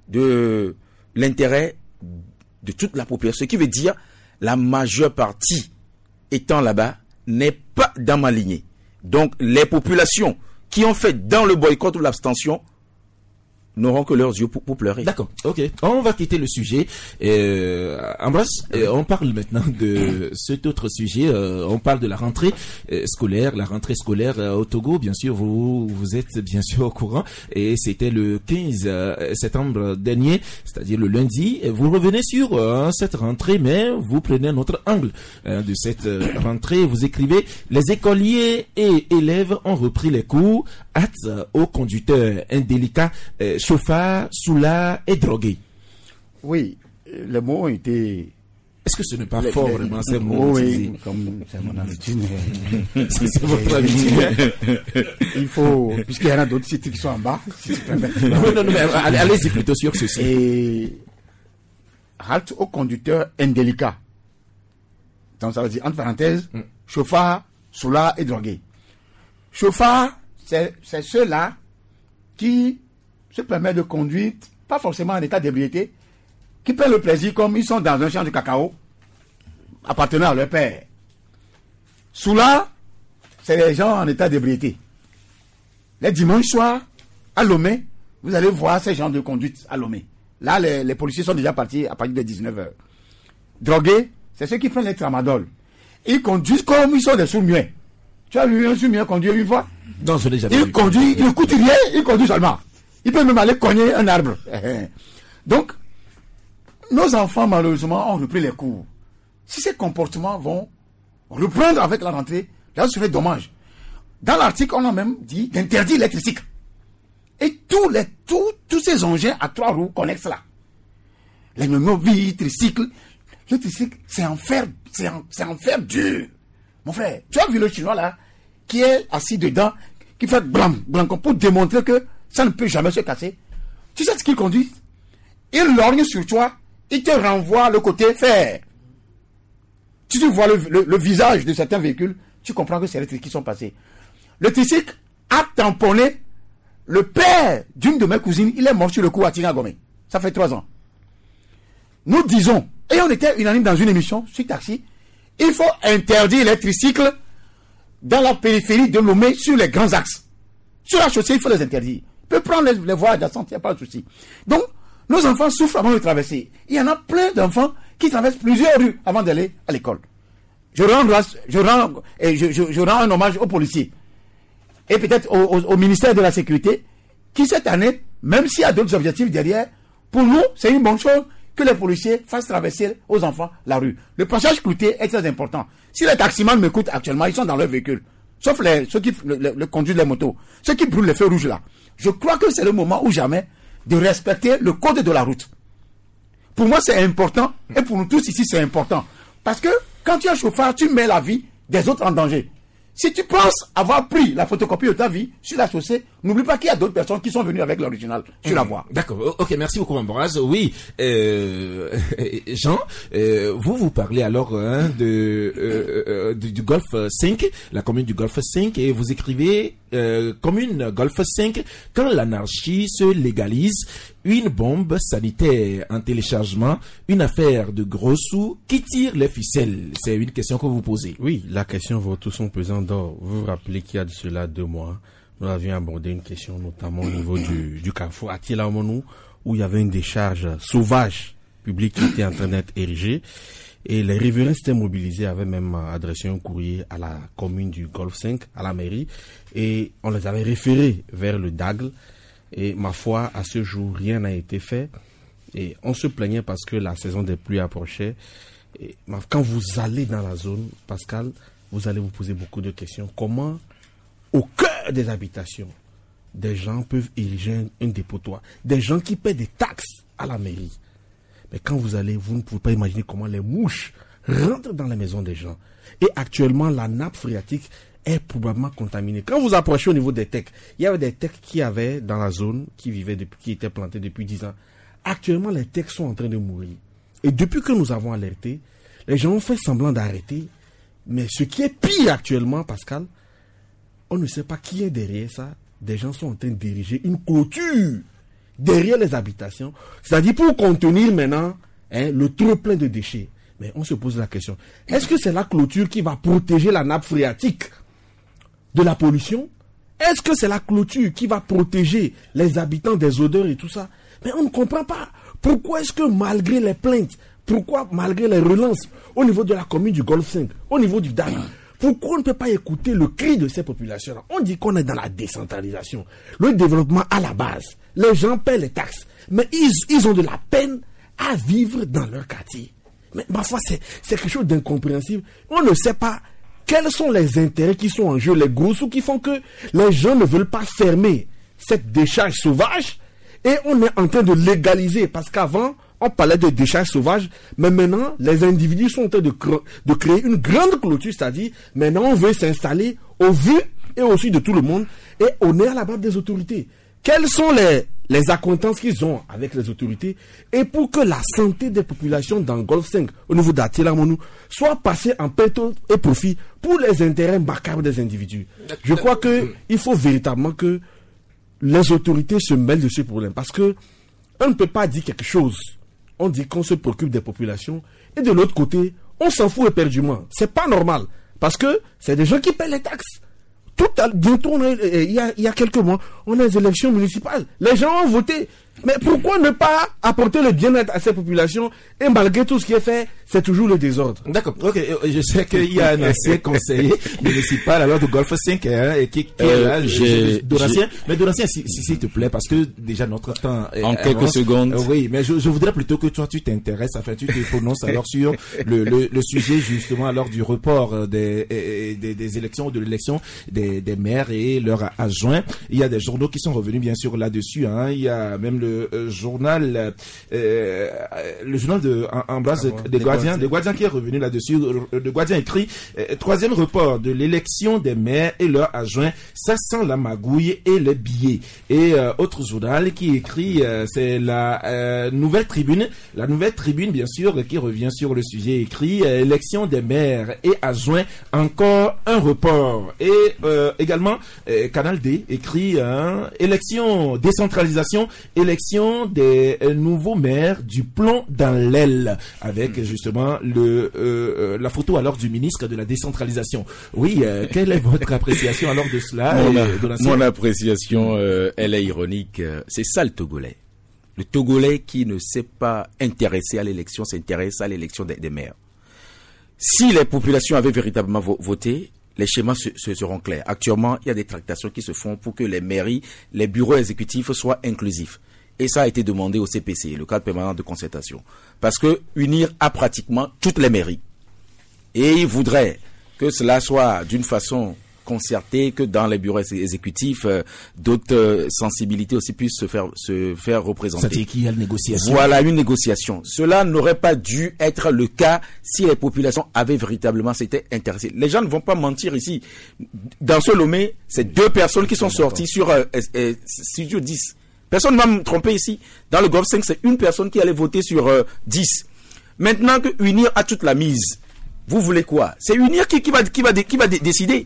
de l'intérêt de toute la population, ce qui veut dire la majeure partie étant là-bas n'est pas dans ma lignée. Donc les populations qui ont fait dans le boycott ou l'abstention n'auront que leurs yeux pour, pour pleurer. D'accord, ok. On va quitter le sujet. Euh, Ambroise, euh, on parle maintenant de cet autre sujet. Euh, on parle de la rentrée euh, scolaire, la rentrée scolaire euh, au Togo. Bien sûr, vous vous êtes bien sûr au courant. Et c'était le quinze euh, septembre dernier, c'est-à-dire le lundi. Et vous revenez sur euh, cette rentrée, mais vous prenez un autre angle euh, de cette euh, rentrée. Vous écrivez: les écoliers et élèves ont repris les cours. Hâte euh, aux conducteurs indélicats, euh, chauffard, soulard et drogué. Oui, euh, les mots ont été... Est-ce que ce n'est pas les- fort les- vraiment ces mots Oui, utilisés? comme c'est mon habitude. C'est c'est votre habitude. Il faut... Puisqu'il y en a d'autres sites qui sont en bas, si tu permets. Non, non, non, mais allez- allez-y plutôt sur ceci. Et halte aux conducteurs indélicats. Donc ça veut dire, entre parenthèses, Mm. chauffard, soulard et drogué. Chauffard, c'est c'est ceux-là qui se permettent de conduire, pas forcément en état d'ébriété, qui prennent le plaisir comme ils sont dans un champ de cacao appartenant à leur père. Soulard, c'est les gens en état d'ébriété. Les dimanches soirs, à Lomé, vous allez voir ces gens de conduite à Lomé. Là, les, les policiers sont déjà partis à partir de dix-neuf heures. Drogués, c'est ceux qui prennent les tramadol. Ils conduisent comme ils sont des sourds-muets. Tu as vu un sourd-muet conduire une fois? Non, je l'ai jamais Il vu. conduit, il n'écoute rien, il conduit seulement. Il peut même aller cogner un arbre. Donc, nos enfants, malheureusement, ont repris les cours. Si ces comportements vont reprendre avec la rentrée, là, ce serait dommage. Dans l'article, on a même dit d'interdire les tricycles. Et tous les, tous, tous ces engins à trois roues connexes là. Les mobiles, tricycles. Le tricycle, c'est en fer, c'est en, c'est en fer dur. Mon frère, tu as vu le chinois là, qui est assis dedans, qui fait blanc, blanc, pour démontrer que ça ne peut jamais se casser. Tu sais ce qu'il conduit? Il lorgne sur toi, il te renvoie le côté fer. Si tu vois le, le, le visage de certains véhicules, tu comprends que c'est les tricycles qui sont passés. Le tricycle a tamponné le père d'une de mes cousines, il est mort sur le coup à Tingagomé. Ça fait trois ans. Nous disons, et on était unanime dans une émission sur Taxi, il faut interdire les tricycles dans la périphérie de Lomé sur les grands axes. Sur la chaussée, il faut les interdire. On peut prendre les, les voies adjacentes, il n'y a pas de souci. Donc, nos enfants souffrent avant de traverser. Il y en a plein d'enfants qui traversent plusieurs rues avant d'aller à l'école. Je rends, grâce- je rends, et je, je, je rends un hommage aux policiers. et peut-être au, au, au ministère de la Sécurité, qui cette année, même s'il y a d'autres objectifs derrière, pour nous, c'est une bonne chose que les policiers fassent traverser aux enfants la rue. Le passage clouté est très important. Si les taximans m'écoutent actuellement, ils sont dans leur véhicule. Sauf les, ceux qui le, le, le conduisent les motos. Ceux qui brûlent les feux rouges là. Je crois que c'est le moment ou jamais de respecter le code de la route. Pour moi, c'est important. Et pour nous tous ici, c'est important. Parce que quand tu es chauffeur, tu mets la vie des autres en danger. Si tu penses avoir pris la photocopie de ta vie sur la chaussée, n'oublie pas qu'il y a d'autres personnes qui sont venues avec l'original sur mmh. la voie. D'accord. Ok, merci beaucoup, Ambroise. Oui, euh, Jean, euh, vous vous parlez alors hein, de euh, euh, du, du Golfe cinq, la commune du Golfe cinq, et vous écrivez euh, commune Golfe cinq quand l'anarchie se légalise. Une bombe sanitaire en téléchargement, une affaire de gros sous, qui tire les ficelles? C'est une question que vous posez. Oui, la question vaut tout son pesant d'or. Vous vous rappelez qu'il y a de cela deux mois, nous avions abordé une question notamment au niveau du, du carrefour à Tilamonou, où il y avait une décharge sauvage publique qui était en train d'être érigée. Et les riverains s'étaient mobilisés, avaient même adressé un courrier à la commune du Golfe cinq, à la mairie, et on les avait référés vers le D A G L. Et ma foi, à ce jour, rien n'a été fait. Et on se plaignait parce que la saison des pluies approchait. Et quand vous allez dans la zone, Pascal, vous allez vous poser beaucoup de questions. Comment, au cœur des habitations, des gens peuvent ériger un, un dépotoir, des gens qui paient des taxes à la mairie. Mais quand vous allez, vous ne pouvez pas imaginer comment les mouches rentrent dans les maisons des gens. Et actuellement, la nappe phréatique est probablement contaminée. Quand vous approchez au niveau des tecs, il y avait des tecs qui avaient dans la zone, qui vivaient depuis, qui étaient plantés depuis dix ans. Actuellement, les tecs sont en train de mourir. Et depuis que nous avons alerté, les gens ont fait semblant d'arrêter. Mais ce qui est pire actuellement, Pascal, on ne sait pas qui est derrière ça. Des gens sont en train d'ériger une clôture derrière les habitations. C'est-à-dire pour contenir maintenant hein, le trop plein de déchets. Mais on se pose la question, est-ce que c'est la clôture qui va protéger la nappe phréatique de la pollution? Est-ce que c'est la clôture qui va protéger les habitants des odeurs et tout ça? Mais on ne comprend pas. Pourquoi est-ce que malgré les plaintes, pourquoi malgré les relances au niveau de la commune du Golfe cinq, au niveau du D A G, pourquoi on ne peut pas écouter le cri de ces populations-là? On dit qu'on est dans la décentralisation, le développement à la base. Les gens paient les taxes, mais ils, ils ont de la peine à vivre dans leur quartier. Mais parfois, c'est, c'est quelque chose d'incompréhensible. On ne sait pas quels sont les intérêts qui sont en jeu, les gros sous qui font que les gens ne veulent pas fermer cette décharge sauvage. Et on est en train de légaliser, parce qu'avant, on parlait de décharge sauvage, mais maintenant, les individus sont en train de, cre- de créer une grande clôture, c'est-à-dire, maintenant, on veut s'installer au vu et au su de tout le monde, et on est à la barre des autorités. Quelles sont les, les accointances qu'ils ont avec les autorités, et pour que la santé des populations dans Golfe cinq, au niveau d'Atilamonou, soit passée en perte et profit pour les intérêts macabres des individus. Je crois que il faut véritablement que les autorités se mêlent de ce problème, parce que on ne peut pas dire quelque chose. On dit qu'on se préoccupe des populations, et de l'autre côté, on s'en fout éperdument. C'est pas normal, parce que c'est des gens qui paient les taxes. Tout à, bientôt, on a, il, y a, il y a quelques mois, on a les élections municipales. Les gens ont voté. Mais pourquoi ne pas apporter le bien-être à ces populations? Et malgré tout ce qui est fait, c'est toujours le désordre. D'accord. Ok. Je sais qu'il y a un ancien conseiller municipal alors de Golfe cinq hein, et qui, qui euh, est là, j'ai, Doratien. J'ai... Mais Doratien, s'il si, si, te plaît, parce que déjà notre temps est en quelques avance. secondes. Euh, oui, mais je, je voudrais plutôt que toi tu t'intéresses, enfin tu te prononces alors sur le, le, le sujet justement alors du report des, des, des élections, de l'élection des, des maires et leurs adjoints. Il y a des journaux qui sont revenus bien sûr là-dessus. Hein. Il y a même le Le euh, journal, euh, le journal de Ambroise ah bon, des Guardiens, des Guardiens qui est revenu là-dessus. Le Guardiien écrit euh, troisième report de l'élection des maires et leurs adjoints, ça sent la magouille et les billets. Et euh, autre journal qui écrit, euh, c'est la euh, Nouvelle Tribune, la Nouvelle Tribune bien sûr qui revient sur le sujet écrit euh, élection des maires et adjoints, encore un report. Et euh, également euh, Canal D écrit hein, élection décentralisation, élection des euh, nouveaux maires du plomb dans l'aile, avec justement le euh, la photo alors du ministre de la décentralisation. Oui, euh, quelle est votre appréciation alors de cela? Mon, et, a, de la mon appréciation, euh, elle est ironique. C'est ça le Togolais. Le Togolais qui ne s'est pas intéressé à l'élection s'intéresse à l'élection des, des maires. Si les populations avaient véritablement vo- voté, les schémas se, se, seront clairs. Actuellement, il y a des tractations qui se font pour que les mairies, les bureaux exécutifs soient inclusifs. Et ça a été demandé au C P C, le cadre permanent de concertation. Parce que UNIR a pratiquement toutes les mairies. Et il voudrait que cela soit d'une façon concertée, que dans les bureaux exécutifs, euh, d'autres euh, sensibilités aussi puissent se faire, se faire représenter. C'est-à-dire qu'il y a une négociation. Voilà, une négociation. Cela n'aurait pas dû être le cas si les populations avaient véritablement s'étaient intéressées. Les gens ne vont pas mentir ici. Dans ce Lomé, c'est deux personnes qui sont sorties sur, euh, euh, sur dix. Personne ne va me tromper ici. Dans le Golf cinq, c'est une personne qui allait voter sur euh, dix. Maintenant que UNIR a toute la mise, vous voulez quoi? C'est UNIR qui, qui va, qui va, qui va décider.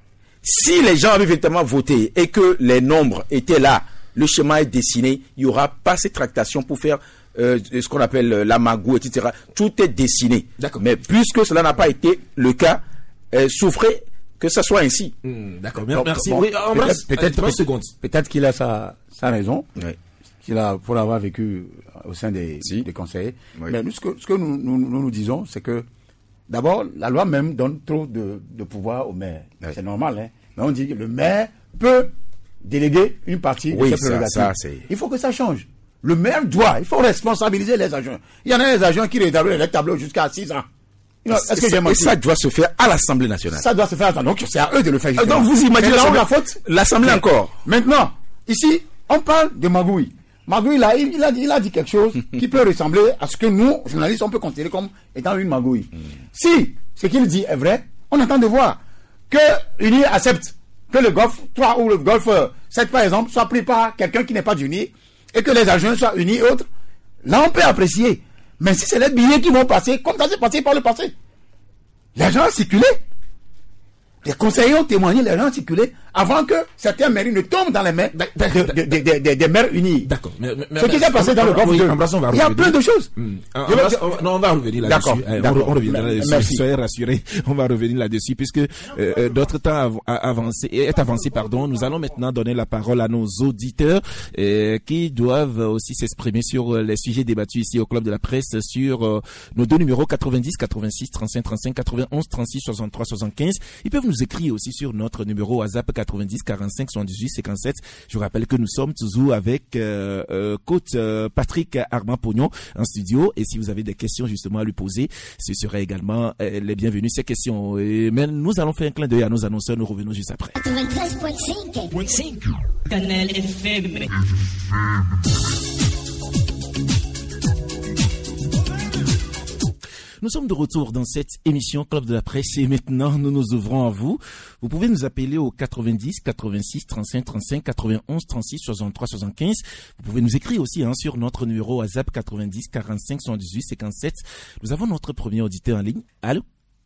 Si les gens avaient véritablement voté et que les nombres étaient là, le schéma est dessiné, il n'y aura pas cette tractation pour faire euh, ce qu'on appelle euh, la magou, et cetera. Tout est dessiné. D'accord. Mais puisque cela n'a pas été le cas, euh, souffrez que ça soit ainsi. Mmh, d'accord. Donc, Merci. bon, Oui, peut-être, peut-être, trois secondes. peut-être qu'il a sa, sa raison, Oui. qu'il a, pour l'avoir vécu au sein des, Si. des conseillers. Oui. Mais nous, ce que, ce que nous, nous, nous, nous disons, c'est que, d'abord, la loi même donne trop de, de pouvoir au maire. Oui. C'est normal, hein. Mais on dit que le maire peut déléguer une partie Oui, de ses ça- prérogatives. ça, c'est- Il faut que ça change. Le maire doit, il faut responsabiliser les agents. Il y en a des agents qui rétablissent les tableaux jusqu'à six ans. Non, Est-ce que j'ai et menti? ça doit se faire à l'Assemblée nationale. Ça doit se faire. Donc, c'est à eux de le faire. Ah, donc vous imaginez C'est là où l'Assemblée- la faute. l'Assemblée Mais- encore. Maintenant, ici, on parle de Magouille. Magouille, là, il, il a, dit- il a dit quelque chose qui peut ressembler à ce que nous, journalistes, on peut considérer comme étant une magouille. Si ce qu'il dit est vrai, on attend de voir que l'Uni accepte que le Golf trois ou le Golf sept, par exemple, soit pris par quelqu'un qui n'est pas d'Uni et que les agents soient unis et autres. Là, on peut apprécier. Mais si c'est les billets qui vont passer, comme ça s'est passé par le passé, l'argent a circulé. Les conseillers ont témoigné, l'argent a circulé avant que certains mairies ne tombent dans les mains de- de- de- de- de- des maires unis. D'accord. Mais- mais- Ce qui s'est passé dans le Golfe Oui, deux. Embrassons, on va Il y a revenir. plein de choses. Hmm. Ah, Je vais- Embrassons, on- non, on va revenir là-dessus. D'accord, Eh, on, d'accord. re- on reviendra Merci. là-dessus. Soyez rassurés. On va revenir là-dessus puisque euh, euh, d'autres temps av- a- avancé, est avancé, pardon. Nous allons maintenant donner la parole à nos auditeurs euh, qui doivent aussi s'exprimer sur euh, les sujets débattus ici au Club de la Presse sur euh, nos deux numéros quatre-vingt-dix, quatre-vingt-six, trente-cinq, trente-cinq, quatre-vingt-onze, trente-six, soixante-trois, soixante-quinze. Ils peuvent nous écrire aussi sur notre numéro WhatsApp quatre-vingt-dix, quarante-cinq, soixante-dix-huit, cinquante-sept. Je vous rappelle que nous sommes toujours avec euh, euh, coach euh, Patrick Armand Pognon en studio, et si vous avez des questions justement à lui poser, ce serait également euh, les bienvenus ces questions. Et, mais nous allons faire un clin d'œil à nos annonceurs, nous revenons juste après. quatre-vingt-treize point cinq. Canal F M. Nous sommes de retour dans cette émission Club de la Presse et maintenant nous nous ouvrons à vous. Vous pouvez nous appeler au quatre-vingt-dix, quatre-vingt-six, trente-cinq, trente-cinq, quatre-vingt-onze, trente-six, soixante-trois, soixante-quinze. Vous pouvez nous écrire aussi hein, sur notre numéro WhatsApp quatre-vingt-dix, quarante-cinq, soixante-dix-huit, cinquante-sept. Nous avons notre premier auditeur en ligne. Allô?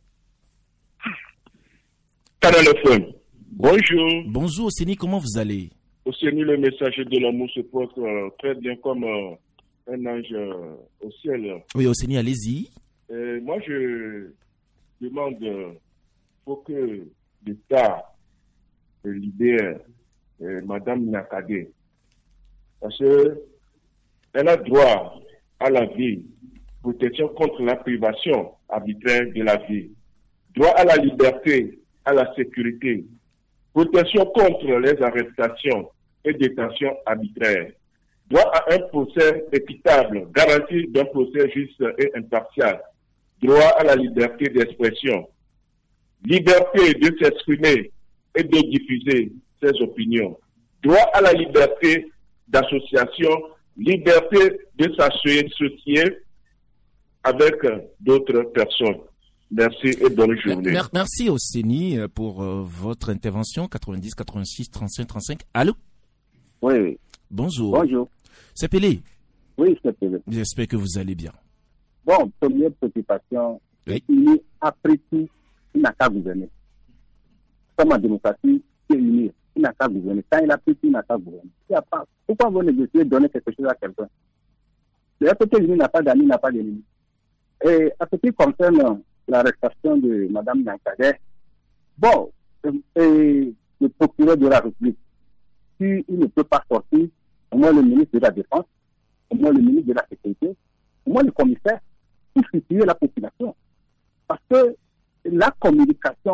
Canal F M. Bonjour. Bonjour Oseni, comment vous allez? Oseni, le messager de l'amour se porte euh, très bien comme euh, un ange euh, au ciel. Oui Oseni, allez-y. Et moi, je demande, euh, faut que l'État libère euh, Madame Nakade, parce que elle a droit à la vie, protection contre la privation arbitraire de la vie, droit à la liberté, à la sécurité, protection contre les arrestations et détentions arbitraires, droit à un procès équitable, garantie d'un procès juste et impartial, droit à la liberté d'expression, liberté de s'exprimer et de diffuser ses opinions, droit à la liberté d'association, liberté de s'associer avec d'autres personnes. Merci et bonne journée. Mer- Merci Oseni pour euh, votre intervention. quatre-vingt-dix, quatre-vingt-six, trente-cinq, trente-cinq. Allô? Oui, Bonjour. bonjour. C'est Pelé. Oui, c'est Pelé. J'espère que vous allez bien. Bon, première préoccupation, Oui. il est après tout, il n'a qu'à gouverner. Comme en démocratie, c'est unir. Il n'a qu'à gouverner. Quand il a pris, il n'a qu'à gouverner. Il y a pas. Pourquoi vous négocier, donner quelque chose à quelqu'un? Le F P T n'a pas d'amis, n'a pas d'ennemis. Et à ce qui concerne l'arrestation de Mme Nankade, bon, et le procureur de la République, s'il ne peut pas sortir, au moins le ministre de la Défense, au moins le ministre de la Sécurité, au moins le commissaire, pour situer la population. Parce que la communication, je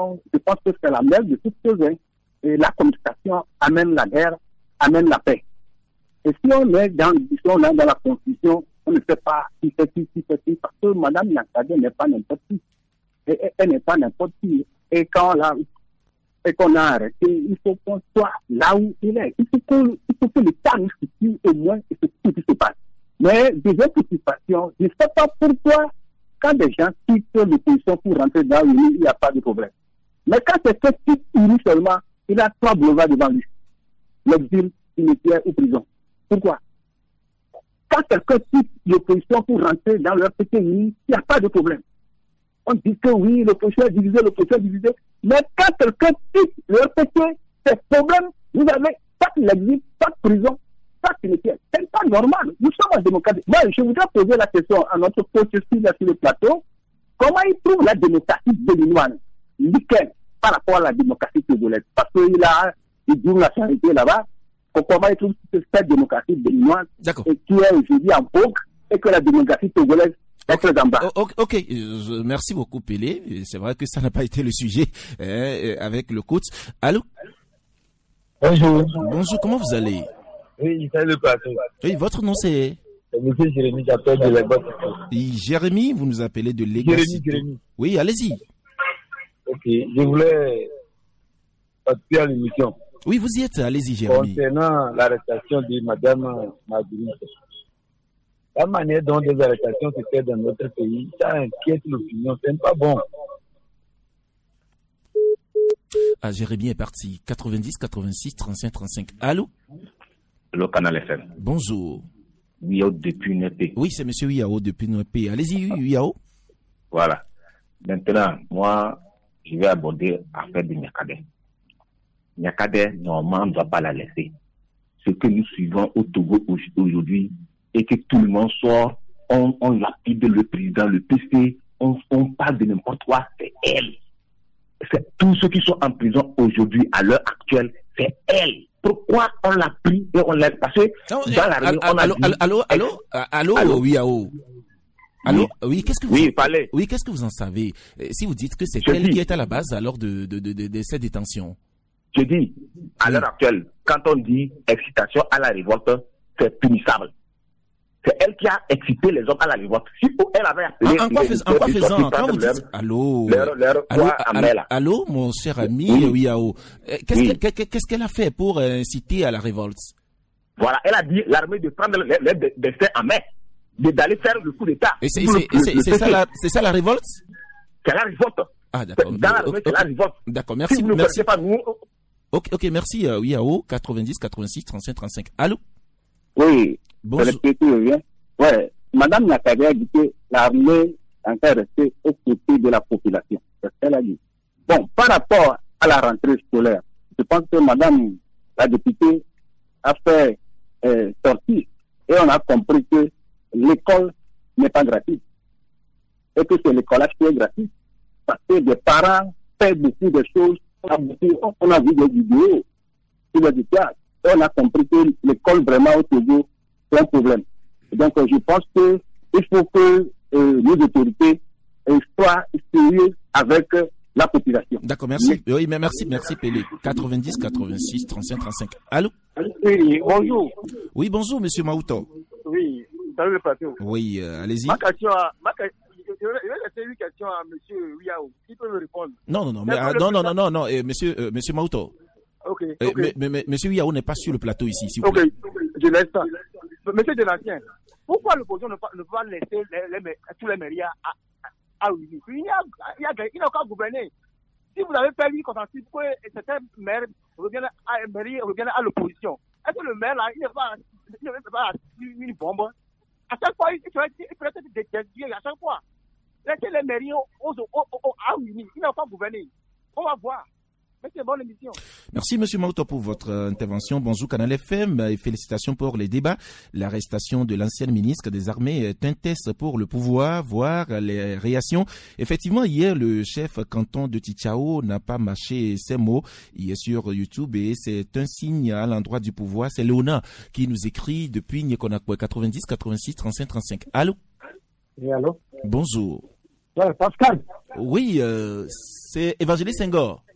pense que c'est la mère de toutes choses. Hein. Et la communication amène la guerre, amène la paix. Et si on est dans, si on est dans la confusion, on ne sait pas qui fait qui, qui fait qui, parce que Mme Nakade n'est pas n'importe qui. Et, et, elle n'est pas n'importe qui. Et quand on l'a, et qu'on a arrêté, il faut qu'on soit là où il est. Il faut, qu'on, il faut que l'État nous situe au moins et ce qui se passe. Mais des anticipations, je ne sais pas pourquoi, quand des gens quittent l'opposition pour rentrer dans l'U N I, il n'y a pas de problème. Mais quand c'est que quitte l'U N I seulement, il a trois boulevards devant lui. L'exil, cimetière ou prison. Pourquoi? Quand quelqu'un quitte l'opposition pour rentrer dans leur petit U N I, il n'y a pas de problème. On dit que oui, l'opposition est divisée, l'opposition est divisée. Mais quand quelqu'un quitte le R P T, c'est problème. Vous avez pas l'exil, pas de prison, pas de cimetière. C'est pas normal. Nous sommes en démocratie. Moi, je voudrais poser la question à notre coach sur le plateau. Comment il trouve la démocratie béninoise, nickel, par rapport à la démocratie togolaise? Parce qu'il a une double nationalité là-bas. Comment il trouve cette démocratie béninoise et qui est aujourd'hui en vogue et que la démocratie togolaise Ok, ok, okay. Euh, merci beaucoup Pelé. C'est vrai que ça n'a pas été le sujet euh, avec le coach. Allô? Bonjour. Bonjour, comment vous allez? Oui, c'est le plateau. Oui, votre nom c'est? C'est monsieur Jérémy, j'appelle de Lagos. Jérémy, vous nous appelez de Lagos. Jérémy, Jérémy. Oui, allez-y. Ok, je voulais participer à l'émission. Oui, vous y êtes, allez-y Jérémy. Concernant l'arrestation de Madame Marguerite. La manière dont des arrestations se font dans notre pays, ça inquiète l'opinion, c'est pas bon. Ah, Jérémy est parti. quatre-vingt-dix, quatre-vingt-six, trente-cinq, trente-cinq. Allô? Le Canal F M. Bonjour. Wiao depuis Népé. Oui, c'est monsieur Wiao depuis Népé. Allez-y, Wiao. Voilà. Maintenant, moi, je vais aborder l'affaire de Nyakade. Nyakade, normalement, on ne doit pas la laisser. Ce que nous suivons au Togo aujourd'hui, et que tout le monde sort, on, on lapide le président, le P C, on, on parle de n'importe quoi, c'est elle. C'est tous ceux qui sont en prison aujourd'hui, à l'heure actuelle, c'est elle. Pourquoi on l'a pris et on l'a passé dans la réunion, on a allô, dit... allô, allô, allô, allô, oui, allô. Allô, oui, qu'est-ce que vous, oui, parlez. Oui, qu'est-ce que vous en savez? Si vous dites que c'est elle qui est à la base alors de, de, de, de, de cette détention. Je dis, à l'heure actuelle, quand on dit excitation à la révolte, c'est punissable. C'est elle qui a excité les hommes à la révolte. Si elle avait appelé... En, en quoi, fais, en quoi faisant, quand vous dites... Allô, leur, leur allô, allô, allô, mon cher ami oui. Wiao. Qu'est-ce oui. qu'elle qu'est-ce qu'elle a fait pour inciter à la révolte? Voilà, elle a dit l'armée de prendre les, les destins en main, d'aller faire le coup d'État. Et c'est ça, la, ça la révolte? C'est la révolte. Ah, d'accord. Dans l'armée, okay. C'est la révolte. D'accord, merci. Si vous merci. Ne pas, nous... Ok, ok, merci euh, Wiao, quatre-vingt-dix, quatre-vingt-six, trente-cinq, trente-cinq. Allô? Oui, bonjour. Ouais, Madame Nakade a dit que l'armée est encore restée aux côtés de la population. C'est ce qu'elle a dit. Bon, par rapport à la rentrée scolaire, je pense que Madame la députée a fait euh, sortir et on a compris que l'école n'est pas gratuite et que c'est l'écolage qui est gratuit parce que des parents paient beaucoup de choses. On a, beaucoup, on a vu des vidéos sur le théâtre et on a compris que l'école vraiment au Togo c'est un problème. Donc, je pense qu'il faut que euh, les autorités euh, soient sérieuses avec euh, la population. D'accord, merci. Oui, oui mais merci, merci Pelé. quatre-vingt-dix, quatre-vingt-six, trente-cinq, trente-cinq. Allô? Oui, bonjour. Oui, bonjour, monsieur Maouto. Oui, salut le plateau. Oui, euh, allez-y. Ma question à, ma, je vais laisser une question à monsieur Wiao. Qui peut me répondre? Non, non, non, mais, ah, non, non, non, non, non, eh, monsieur, euh, monsieur Maouto. Ok, eh, ok. Mais, mais, mais, monsieur Wiao n'est pas sur le plateau ici, s'il vous plaît. Ok, je laisse ça. Monsieur Donatien, pourquoi l'opposition ne peut pas laisser les, les, tous les mairies à, à, à Ouini? Il n'y a, il a, a qu'à gouverner. Si vous avez fait lui consensus pour que certains maires reviennent à, mairie reviennent à l'opposition, est-ce que le maire là, il ne va pas une bombe? À chaque fois, il peut être détesté à chaque fois. Laissez les mairies à Ouini, il n'a pas gouverné. On va voir. Bonne émission. Merci Monsieur Maouto pour votre euh, intervention. Bonjour Canal F M et félicitations pour les débats. L'arrestation de l'ancienne ministre des Armées est un test pour le pouvoir, voir les réactions. Effectivement, hier, le chef canton de Tichao n'a pas mâché ses mots. Il est sur YouTube et c'est un signe à l'endroit du pouvoir. C'est Léona qui nous écrit depuis Nyekonakwe, quatre-vingt-dix, quatre-vingt-six, trente-cinq, trente-cinq. Allô? Oui, allô? Bonjour. Ouais, Pascal. Oui, euh, c'est Évangéliste Senghor.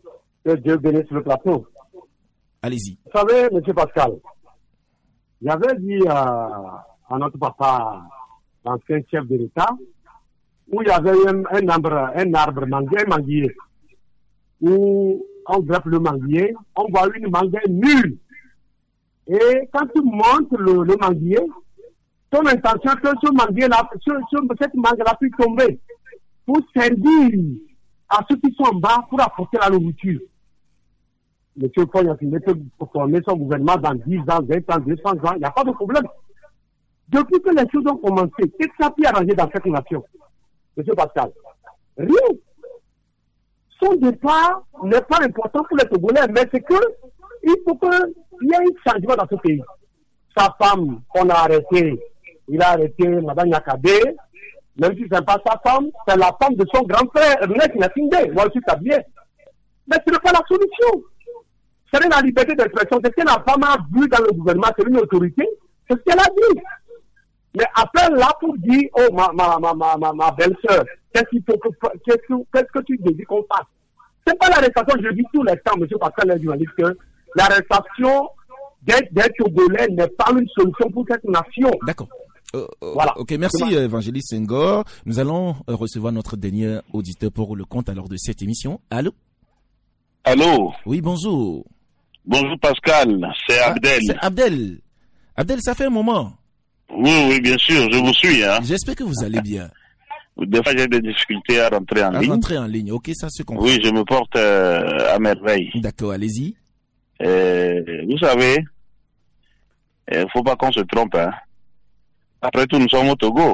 Que Dieu bénisse le plateau. Allez-y. Vous savez, M. Pascal, j'avais dit à, à notre papa, l'ancien chef de l'État, où il y avait un, un arbre, un arbre manguier, un manguier, où on greffe le manguier, on voit une mangue nulle. Et quand tu montes le, le manguier, ton intention que ce manguier-là, ce, ce, cette mangue-là puisse tomber pour servir à ceux qui sont en bas pour apporter la nourriture. Monsieur Foy a fini pour former son gouvernement dans dix ans, vingt ans, deux cents ans, il n'y a pas de problème. Depuis que les choses ont commencé, qu'est-ce que ça a pu arranger dans cette nation, Monsieur Pascal? Rien. Son départ n'est pas important pour les Togolais, mais c'est que il faut qu'il y ait un changement dans ce pays. Sa femme, on a arrêté, il a arrêté Mme Nyakadé, même si ce n'est pas sa femme, c'est la femme de son grand frère, Ernest Nakindé. Moi aussi, ça vient. Mais ce n'est pas la solution. C'est la liberté d'expression. C'est ce que la femme a vu dans le gouvernement, c'est une autorité. C'est ce qu'elle a dit. Mais après, là, pour dire, oh, ma, ma, ma, ma, ma, ma belle-sœur, qu'est-ce qu'il faut que, qu'est-ce que, qu'est-ce que tu désires qu'on fasse? C'est pas l'arrestation, je dis tout le temps, M. Pascal, le journaliste, que l'arrestation des, des Togolais n'est pas une solution pour cette nation. D'accord. Euh, voilà. Ok, merci euh, Évangéliste Senghor. Nous allons euh, recevoir notre dernier auditeur pour le compte alors de cette émission. Allô? Allô? Oui, bonjour. Bonjour Pascal, c'est ah, Abdel. C'est Abdel. Abdel, ça fait un moment. Oui, oui, bien sûr, je vous suis. Hein. J'espère que vous allez bien. Des fois, j'ai des difficultés à rentrer en à ligne. À rentrer en ligne, ok, ça se comprend. Oui, je me porte euh, à merveille. D'accord, allez-y. Euh, vous savez, il ne faut pas qu'on se trompe. Hein. Après tout, nous sommes au Togo.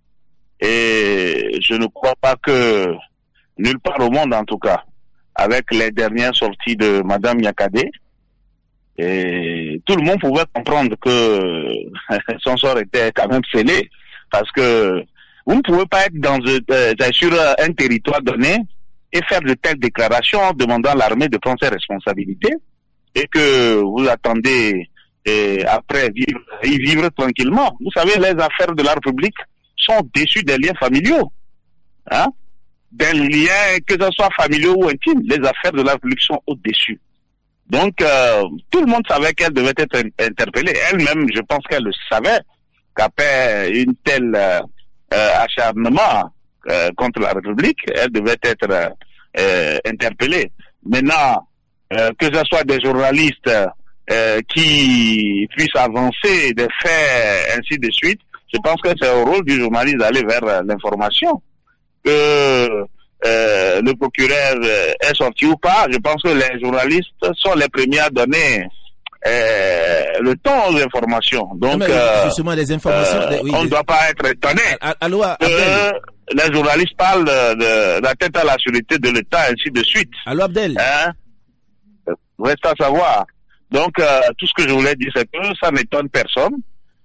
Et je ne crois pas que, nulle part au monde en tout cas, avec les dernières sorties de Mme Nyakadé, et tout le monde pouvait comprendre que son sort était quand même scellé. Parce que vous ne pouvez pas être dans euh, sur un territoire donné et faire de telles déclarations en demandant à l'armée de prendre ses responsabilités et que vous attendez et après vivre, y vivre tranquillement. Vous savez, les affaires de la République sont déçues des liens familiaux. Hein? Des liens, que ce soit familiaux ou intimes, les affaires de la République sont au-dessus. Donc, euh, tout le monde savait qu'elle devait être interpellée. Elle-même, je pense qu'elle le savait, qu'après une telle euh, euh, acharnement euh, contre la République, elle devait être euh, interpellée. Maintenant, euh, que ce soit des journalistes euh, qui puissent avancer des faits, ainsi de suite, je pense que c'est au rôle du journaliste d'aller vers euh, l'information. Que euh, le procureur euh, est sorti ou pas, je pense que les journalistes sont les premiers à donner euh, le temps aux informations. Donc, mais, euh, justement, les informations, euh, oui, on ne les... doit pas être étonné Allô, que les journalistes parlent de, de la tête à la sécurité de l'État, ainsi de suite. Allô, Abdel. Hein? Reste à savoir. Donc, euh, tout ce que je voulais dire, c'est que ça n'étonne personne.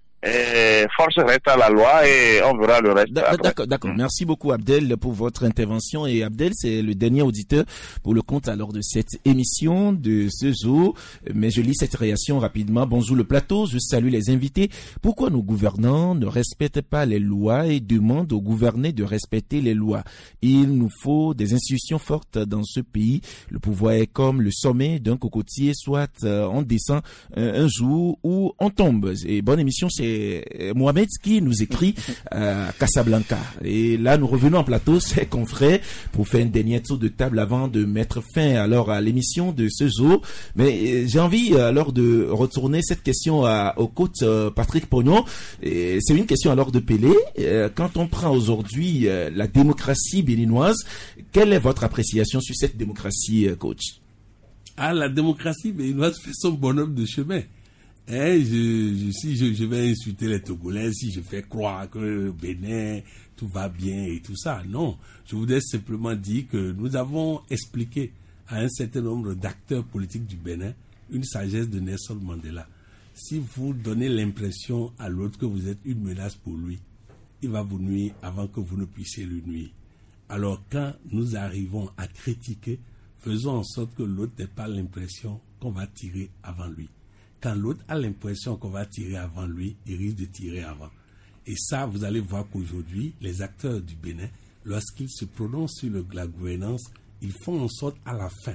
Et force reste à la loi et on verra le reste. D'accord, d'accord. Merci beaucoup Abdel pour votre intervention. Et Abdel, c'est le dernier auditeur pour le compte alors de cette émission de ce jour. Mais je lis cette réaction rapidement. Bonjour le plateau, je salue les invités. Pourquoi nos gouvernants ne respectent pas les lois et demandent aux gouvernés de respecter les lois? Il nous faut des institutions fortes dans ce pays. Le pouvoir est comme le sommet d'un cocotier, soit on descend un jour ou on tombe. Et bonne émission, c'est Mohamed qui nous écrit à Casablanca. Et là, nous revenons en plateau, ses confrères, pour faire un dernier tour de table avant de mettre fin alors à l'émission de ce jour. Mais j'ai envie alors de retourner cette question à, au coach Patrick Pognon. Et c'est une question alors de Pelé. Quand on prend aujourd'hui la démocratie béninoise, quelle est votre appréciation sur cette démocratie, coach? Ah, la démocratie béninoise fait son bonhomme de chemin. Eh, je, je, si je, je vais insulter les Togolais, si je fais croire que le Bénin, tout va bien et tout ça. Non, je voudrais simplement dire que nous avons expliqué à un certain nombre d'acteurs politiques du Bénin une sagesse de Nelson Mandela. Si vous donnez l'impression à l'autre que vous êtes une menace pour lui, il va vous nuire avant que vous ne puissiez lui nuire. Alors quand nous arrivons à critiquer, faisons en sorte que l'autre n'ait pas l'impression qu'on va tirer avant lui. Quand l'autre a l'impression qu'on va tirer avant lui, il risque de tirer avant. Et ça, vous allez voir qu'aujourd'hui, les acteurs du Bénin, lorsqu'ils se prononcent sur le, la gouvernance, ils font en sorte à la fin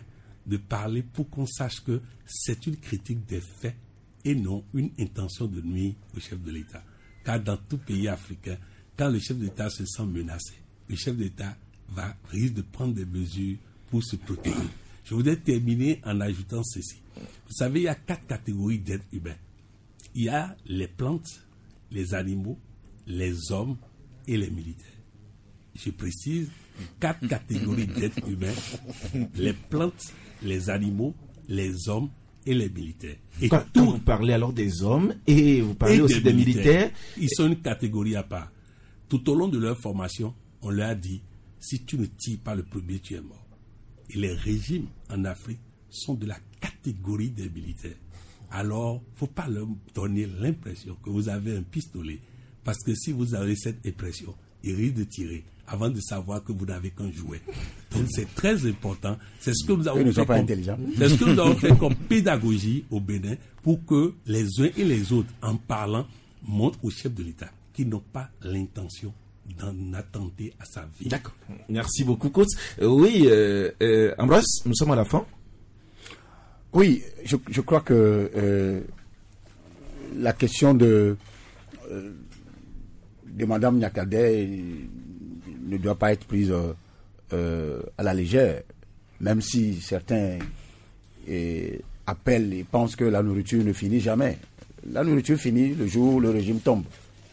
de parler pour qu'on sache que c'est une critique des faits et non une intention de nuire au chef de l'État. Car dans tout pays africain, quand le chef d'État se sent menacé, le chef d'État va risque de prendre des mesures pour se protéger. Je voudrais terminer en ajoutant ceci. Vous savez, il y a quatre catégories d'êtres humains. Il y a les plantes, les animaux, les hommes et les militaires. Je précise, quatre catégories d'êtres humains, les plantes, les animaux, les hommes et les militaires. Et quand, tout, quand vous parlez alors des hommes et vous parlez et aussi des, des militaires, militaires, ils sont une catégorie à part. Tout au long de leur formation, on leur a dit, si tu ne tires pas le premier, tu es mort. Et les régimes en Afrique sont de la catégorie des militaires. Alors, il ne faut pas leur donner l'impression que vous avez un pistolet, parce que si vous avez cette impression, ils risquent de tirer avant de savoir que vous n'avez qu'un jouet. Donc c'est très important. C'est ce que nous avons fait comme, c'est ce que nous avons fait comme pédagogie au Bénin pour que les uns et les autres, en parlant, montrent au chef de l'État qu'ils n'ont pas l'intention d'en attenter à sa vie. D'accord. Merci beaucoup, coach. Euh, oui, euh, euh, Ambroise, nous sommes à la fin. Oui, je, je crois que euh, la question de euh, de Madame Nyakadé ne doit pas être prise euh, euh, à la légère, même si certains euh, appellent et pensent que la nourriture ne finit jamais. La nourriture finit le jour où le régime tombe.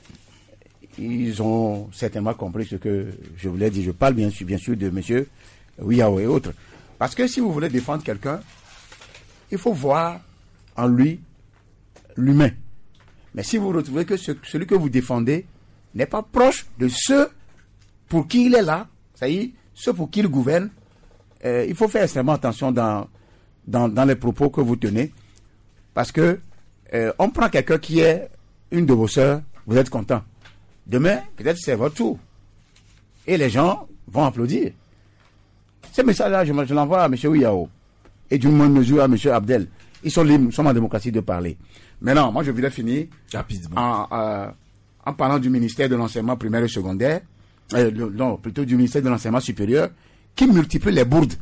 Ils ont certainement compris ce que je voulais dire. Je parle bien sûr, bien sûr de M. Ouiao et autres. Parce que si vous voulez défendre quelqu'un, il faut voir en lui l'humain. Mais si vous retrouvez que ce, celui que vous défendez n'est pas proche de ceux pour qui il est là, ça y est, ceux pour qui il gouverne, euh, il faut faire extrêmement attention dans, dans, dans les propos que vous tenez. Parce que euh, on prend quelqu'un qui est une de vos sœurs, vous êtes content. Demain, peut-être c'est votre tour. Et les gens vont applaudir. Ce message-là, je, je l'envoie à M. Ouiao. Et d'une moindre mesure à M. Abdel. Ils sont libres, ils sont en démocratie de parler. Maintenant, moi je voudrais finir en, euh, en parlant du ministère de l'enseignement primaire et secondaire, euh, non, plutôt du ministère de l'enseignement supérieur, qui multiplie les bourdes.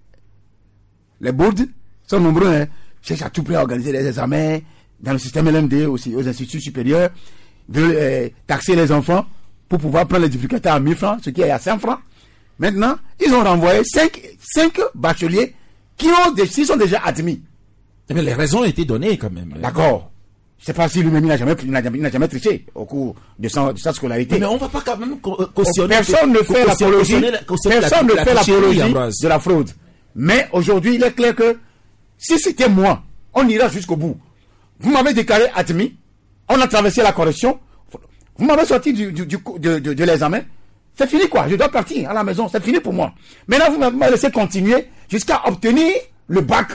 Les bourdes sont nombreux, hein. Cherchent à tout prix à organiser les examens, dans le système L M D aussi, aux instituts supérieurs, veulent euh, taxer les enfants pour pouvoir prendre les duplicateurs à mille francs, ce qui est à cinq francs. Maintenant, ils ont renvoyé cinq bacheliers qui ont des, qui sont déjà admis. Mais les raisons ont été données quand même. D'accord. Je ne sais pas si lui-même n'a jamais, il n'a jamais, il n'a jamais triché au cours de, son, de sa scolarité. Mais on ne va pas quand même cautionner. Personne ne fait l'apologie. Personne ne fait l'apologie de la fraude. Mais aujourd'hui, il est clair que si c'était moi, on ira jusqu'au bout. Vous m'avez déclaré admis. On a traversé la correction. Vous m'avez sorti du, du, du, de, de, de l'examen. C'est fini quoi. Je dois partir à la maison. C'est fini pour moi. Maintenant, vous m'avez laissé continuer jusqu'à obtenir le bac.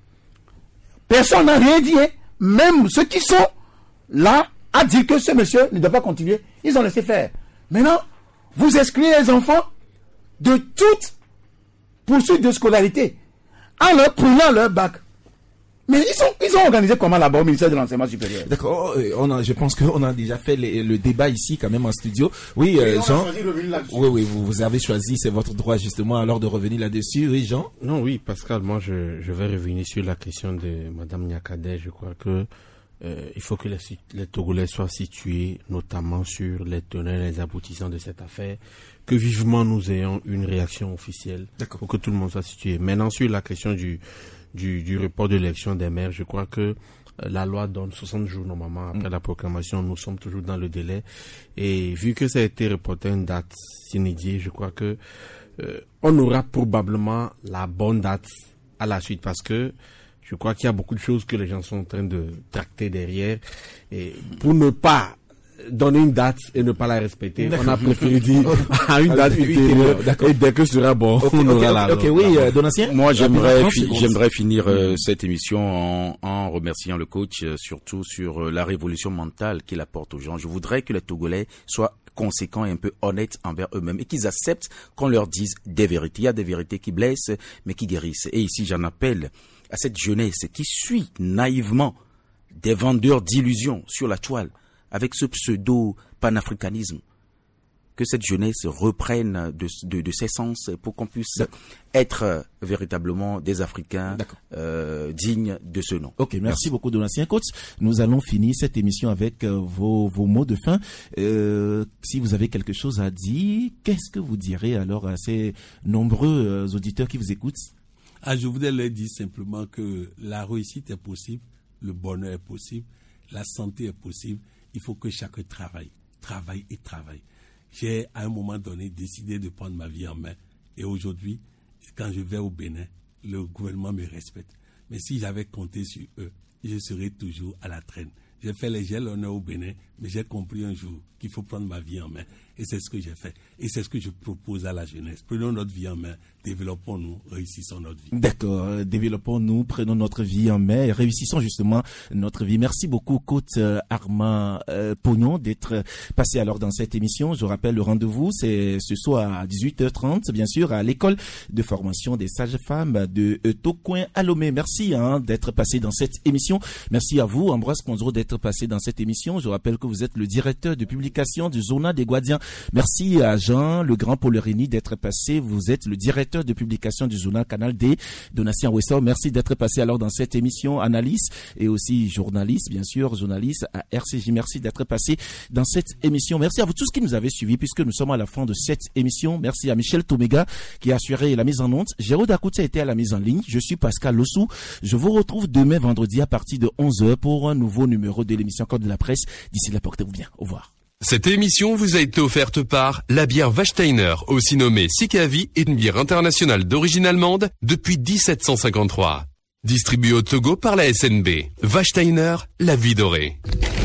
Personne n'a rien dit. Hein. Même ceux qui sont là à dire que ce monsieur ne doit pas continuer, ils ont laissé faire. Maintenant, vous excluez les enfants de toute poursuite de scolarité en leur prenant leur bac. Mais ils, sont, ils ont organisé comment là-bas au ministère de l'enseignement supérieur? D'accord, on a, je pense qu'on a déjà fait les, le débat ici quand même en studio. Oui, euh, Jean. Oui, oui, vous, vous avez choisi, c'est votre droit justement alors de revenir là-dessus. Oui, Jean. Non, oui, Pascal, moi je, je vais revenir sur la question de Madame Nyakadé. Je crois que euh, il faut que les, les Togolais soient situés notamment sur les tenants et les aboutissants de cette affaire, que vivement nous ayons une réaction officielle pour que tout le monde soit situé. Maintenant sur la question du Du, du report de l'élection des maires, je crois que euh, la loi donne soixante jours normalement après mmh. la proclamation. Nous sommes toujours dans le délai. Et vu que ça a été reporté à une date inédite, je crois que euh, on aura probablement la bonne date à la suite parce que je crois qu'il y a beaucoup de choses que les gens sont en train de tracter derrière. Et pour ne pas donner une date et ne pas la respecter, on a préféré dire à une date ultérieure. Et dès que ce sera bon, okay, on okay, aura la. Ok, oui, euh, Donatien. Moi, j'aimerais, fi j'aimerais finir euh, cette émission en, en remerciant le coach, euh, surtout sur euh, la révolution mentale qu'il apporte aux gens. Je voudrais que les Togolais soient conséquents et un peu honnêtes envers eux-mêmes et qu'ils acceptent qu'on leur dise des vérités. Il y a des vérités qui blessent, mais qui guérissent. Et ici, j'en appelle à cette jeunesse qui suit naïvement des vendeurs d'illusions sur la toile, avec ce pseudo-panafricanisme. que cette jeunesse reprenne de, de, de ses sens pour qu'on puisse être véritablement des Africains euh, dignes de ce nom. Ok, merci, merci. beaucoup Donatien Coates. Nous allons finir cette émission avec euh, vos, vos mots de fin. Euh, si vous avez quelque chose à dire, qu'est-ce que vous direz alors à ces nombreux euh, auditeurs qui vous écoutent? Ah, je voudrais leur dire simplement que la réussite est possible, le bonheur est possible, la santé est possible. Il faut que chacun travaille, travaille et travaille. J'ai à un moment donné décidé de prendre ma vie en main. Et aujourd'hui, quand je vais au Bénin, le gouvernement me respecte. Mais si j'avais compté sur eux, je serais toujours à la traîne. J'ai fait les gels honneur au Bénin, mais j'ai compris un jour qu'il faut prendre ma vie en main. Et c'est ce que j'ai fait. Et c'est ce que je propose à la jeunesse. Prenons notre vie en main, développons-nous, réussissons notre vie. D'accord, développons-nous, prenons notre vie en main et réussissons justement notre vie. Merci beaucoup, Coach Armand euh, Pognon, d'être passé alors dans cette émission. Je rappelle le rendez-vous, c'est ce soir à dix-huit heures trente, bien sûr, à l'école de formation des sages-femmes de Tocoin à Lomé. Merci hein, d'être passé dans cette émission. Merci à vous, Ambroise Ponzro, d'être passé dans cette émission. Je rappelle que vous êtes le directeur de publication du Zona des Guadians. Merci à Jean Le Grand Polerini d'être passé. Vous êtes le directeur de publication du journal Canal D. Donatien Wessor, merci d'être passé alors dans cette émission. Analyste et aussi journaliste, bien sûr, journaliste à R C J. Merci d'être passé dans cette émission. Merci à vous tous qui nous avez suivis puisque nous sommes à la fin de cette émission. Merci à Michel Tomega qui a assuré la mise en onde. Jérôme Dakouti a été à la mise en ligne. Je suis Pascal Lossou. Je vous retrouve demain vendredi à partir de onze heures pour un nouveau numéro de l'émission Code de la Presse. D'ici là, portez-vous bien. Au revoir. Cette émission vous a été offerte par la bière Wachsteiner, aussi nommée Sikavi, une bière internationale d'origine allemande depuis dix-sept cent cinquante-trois. Distribuée au Togo par la S N B. Wachsteiner, la vie dorée.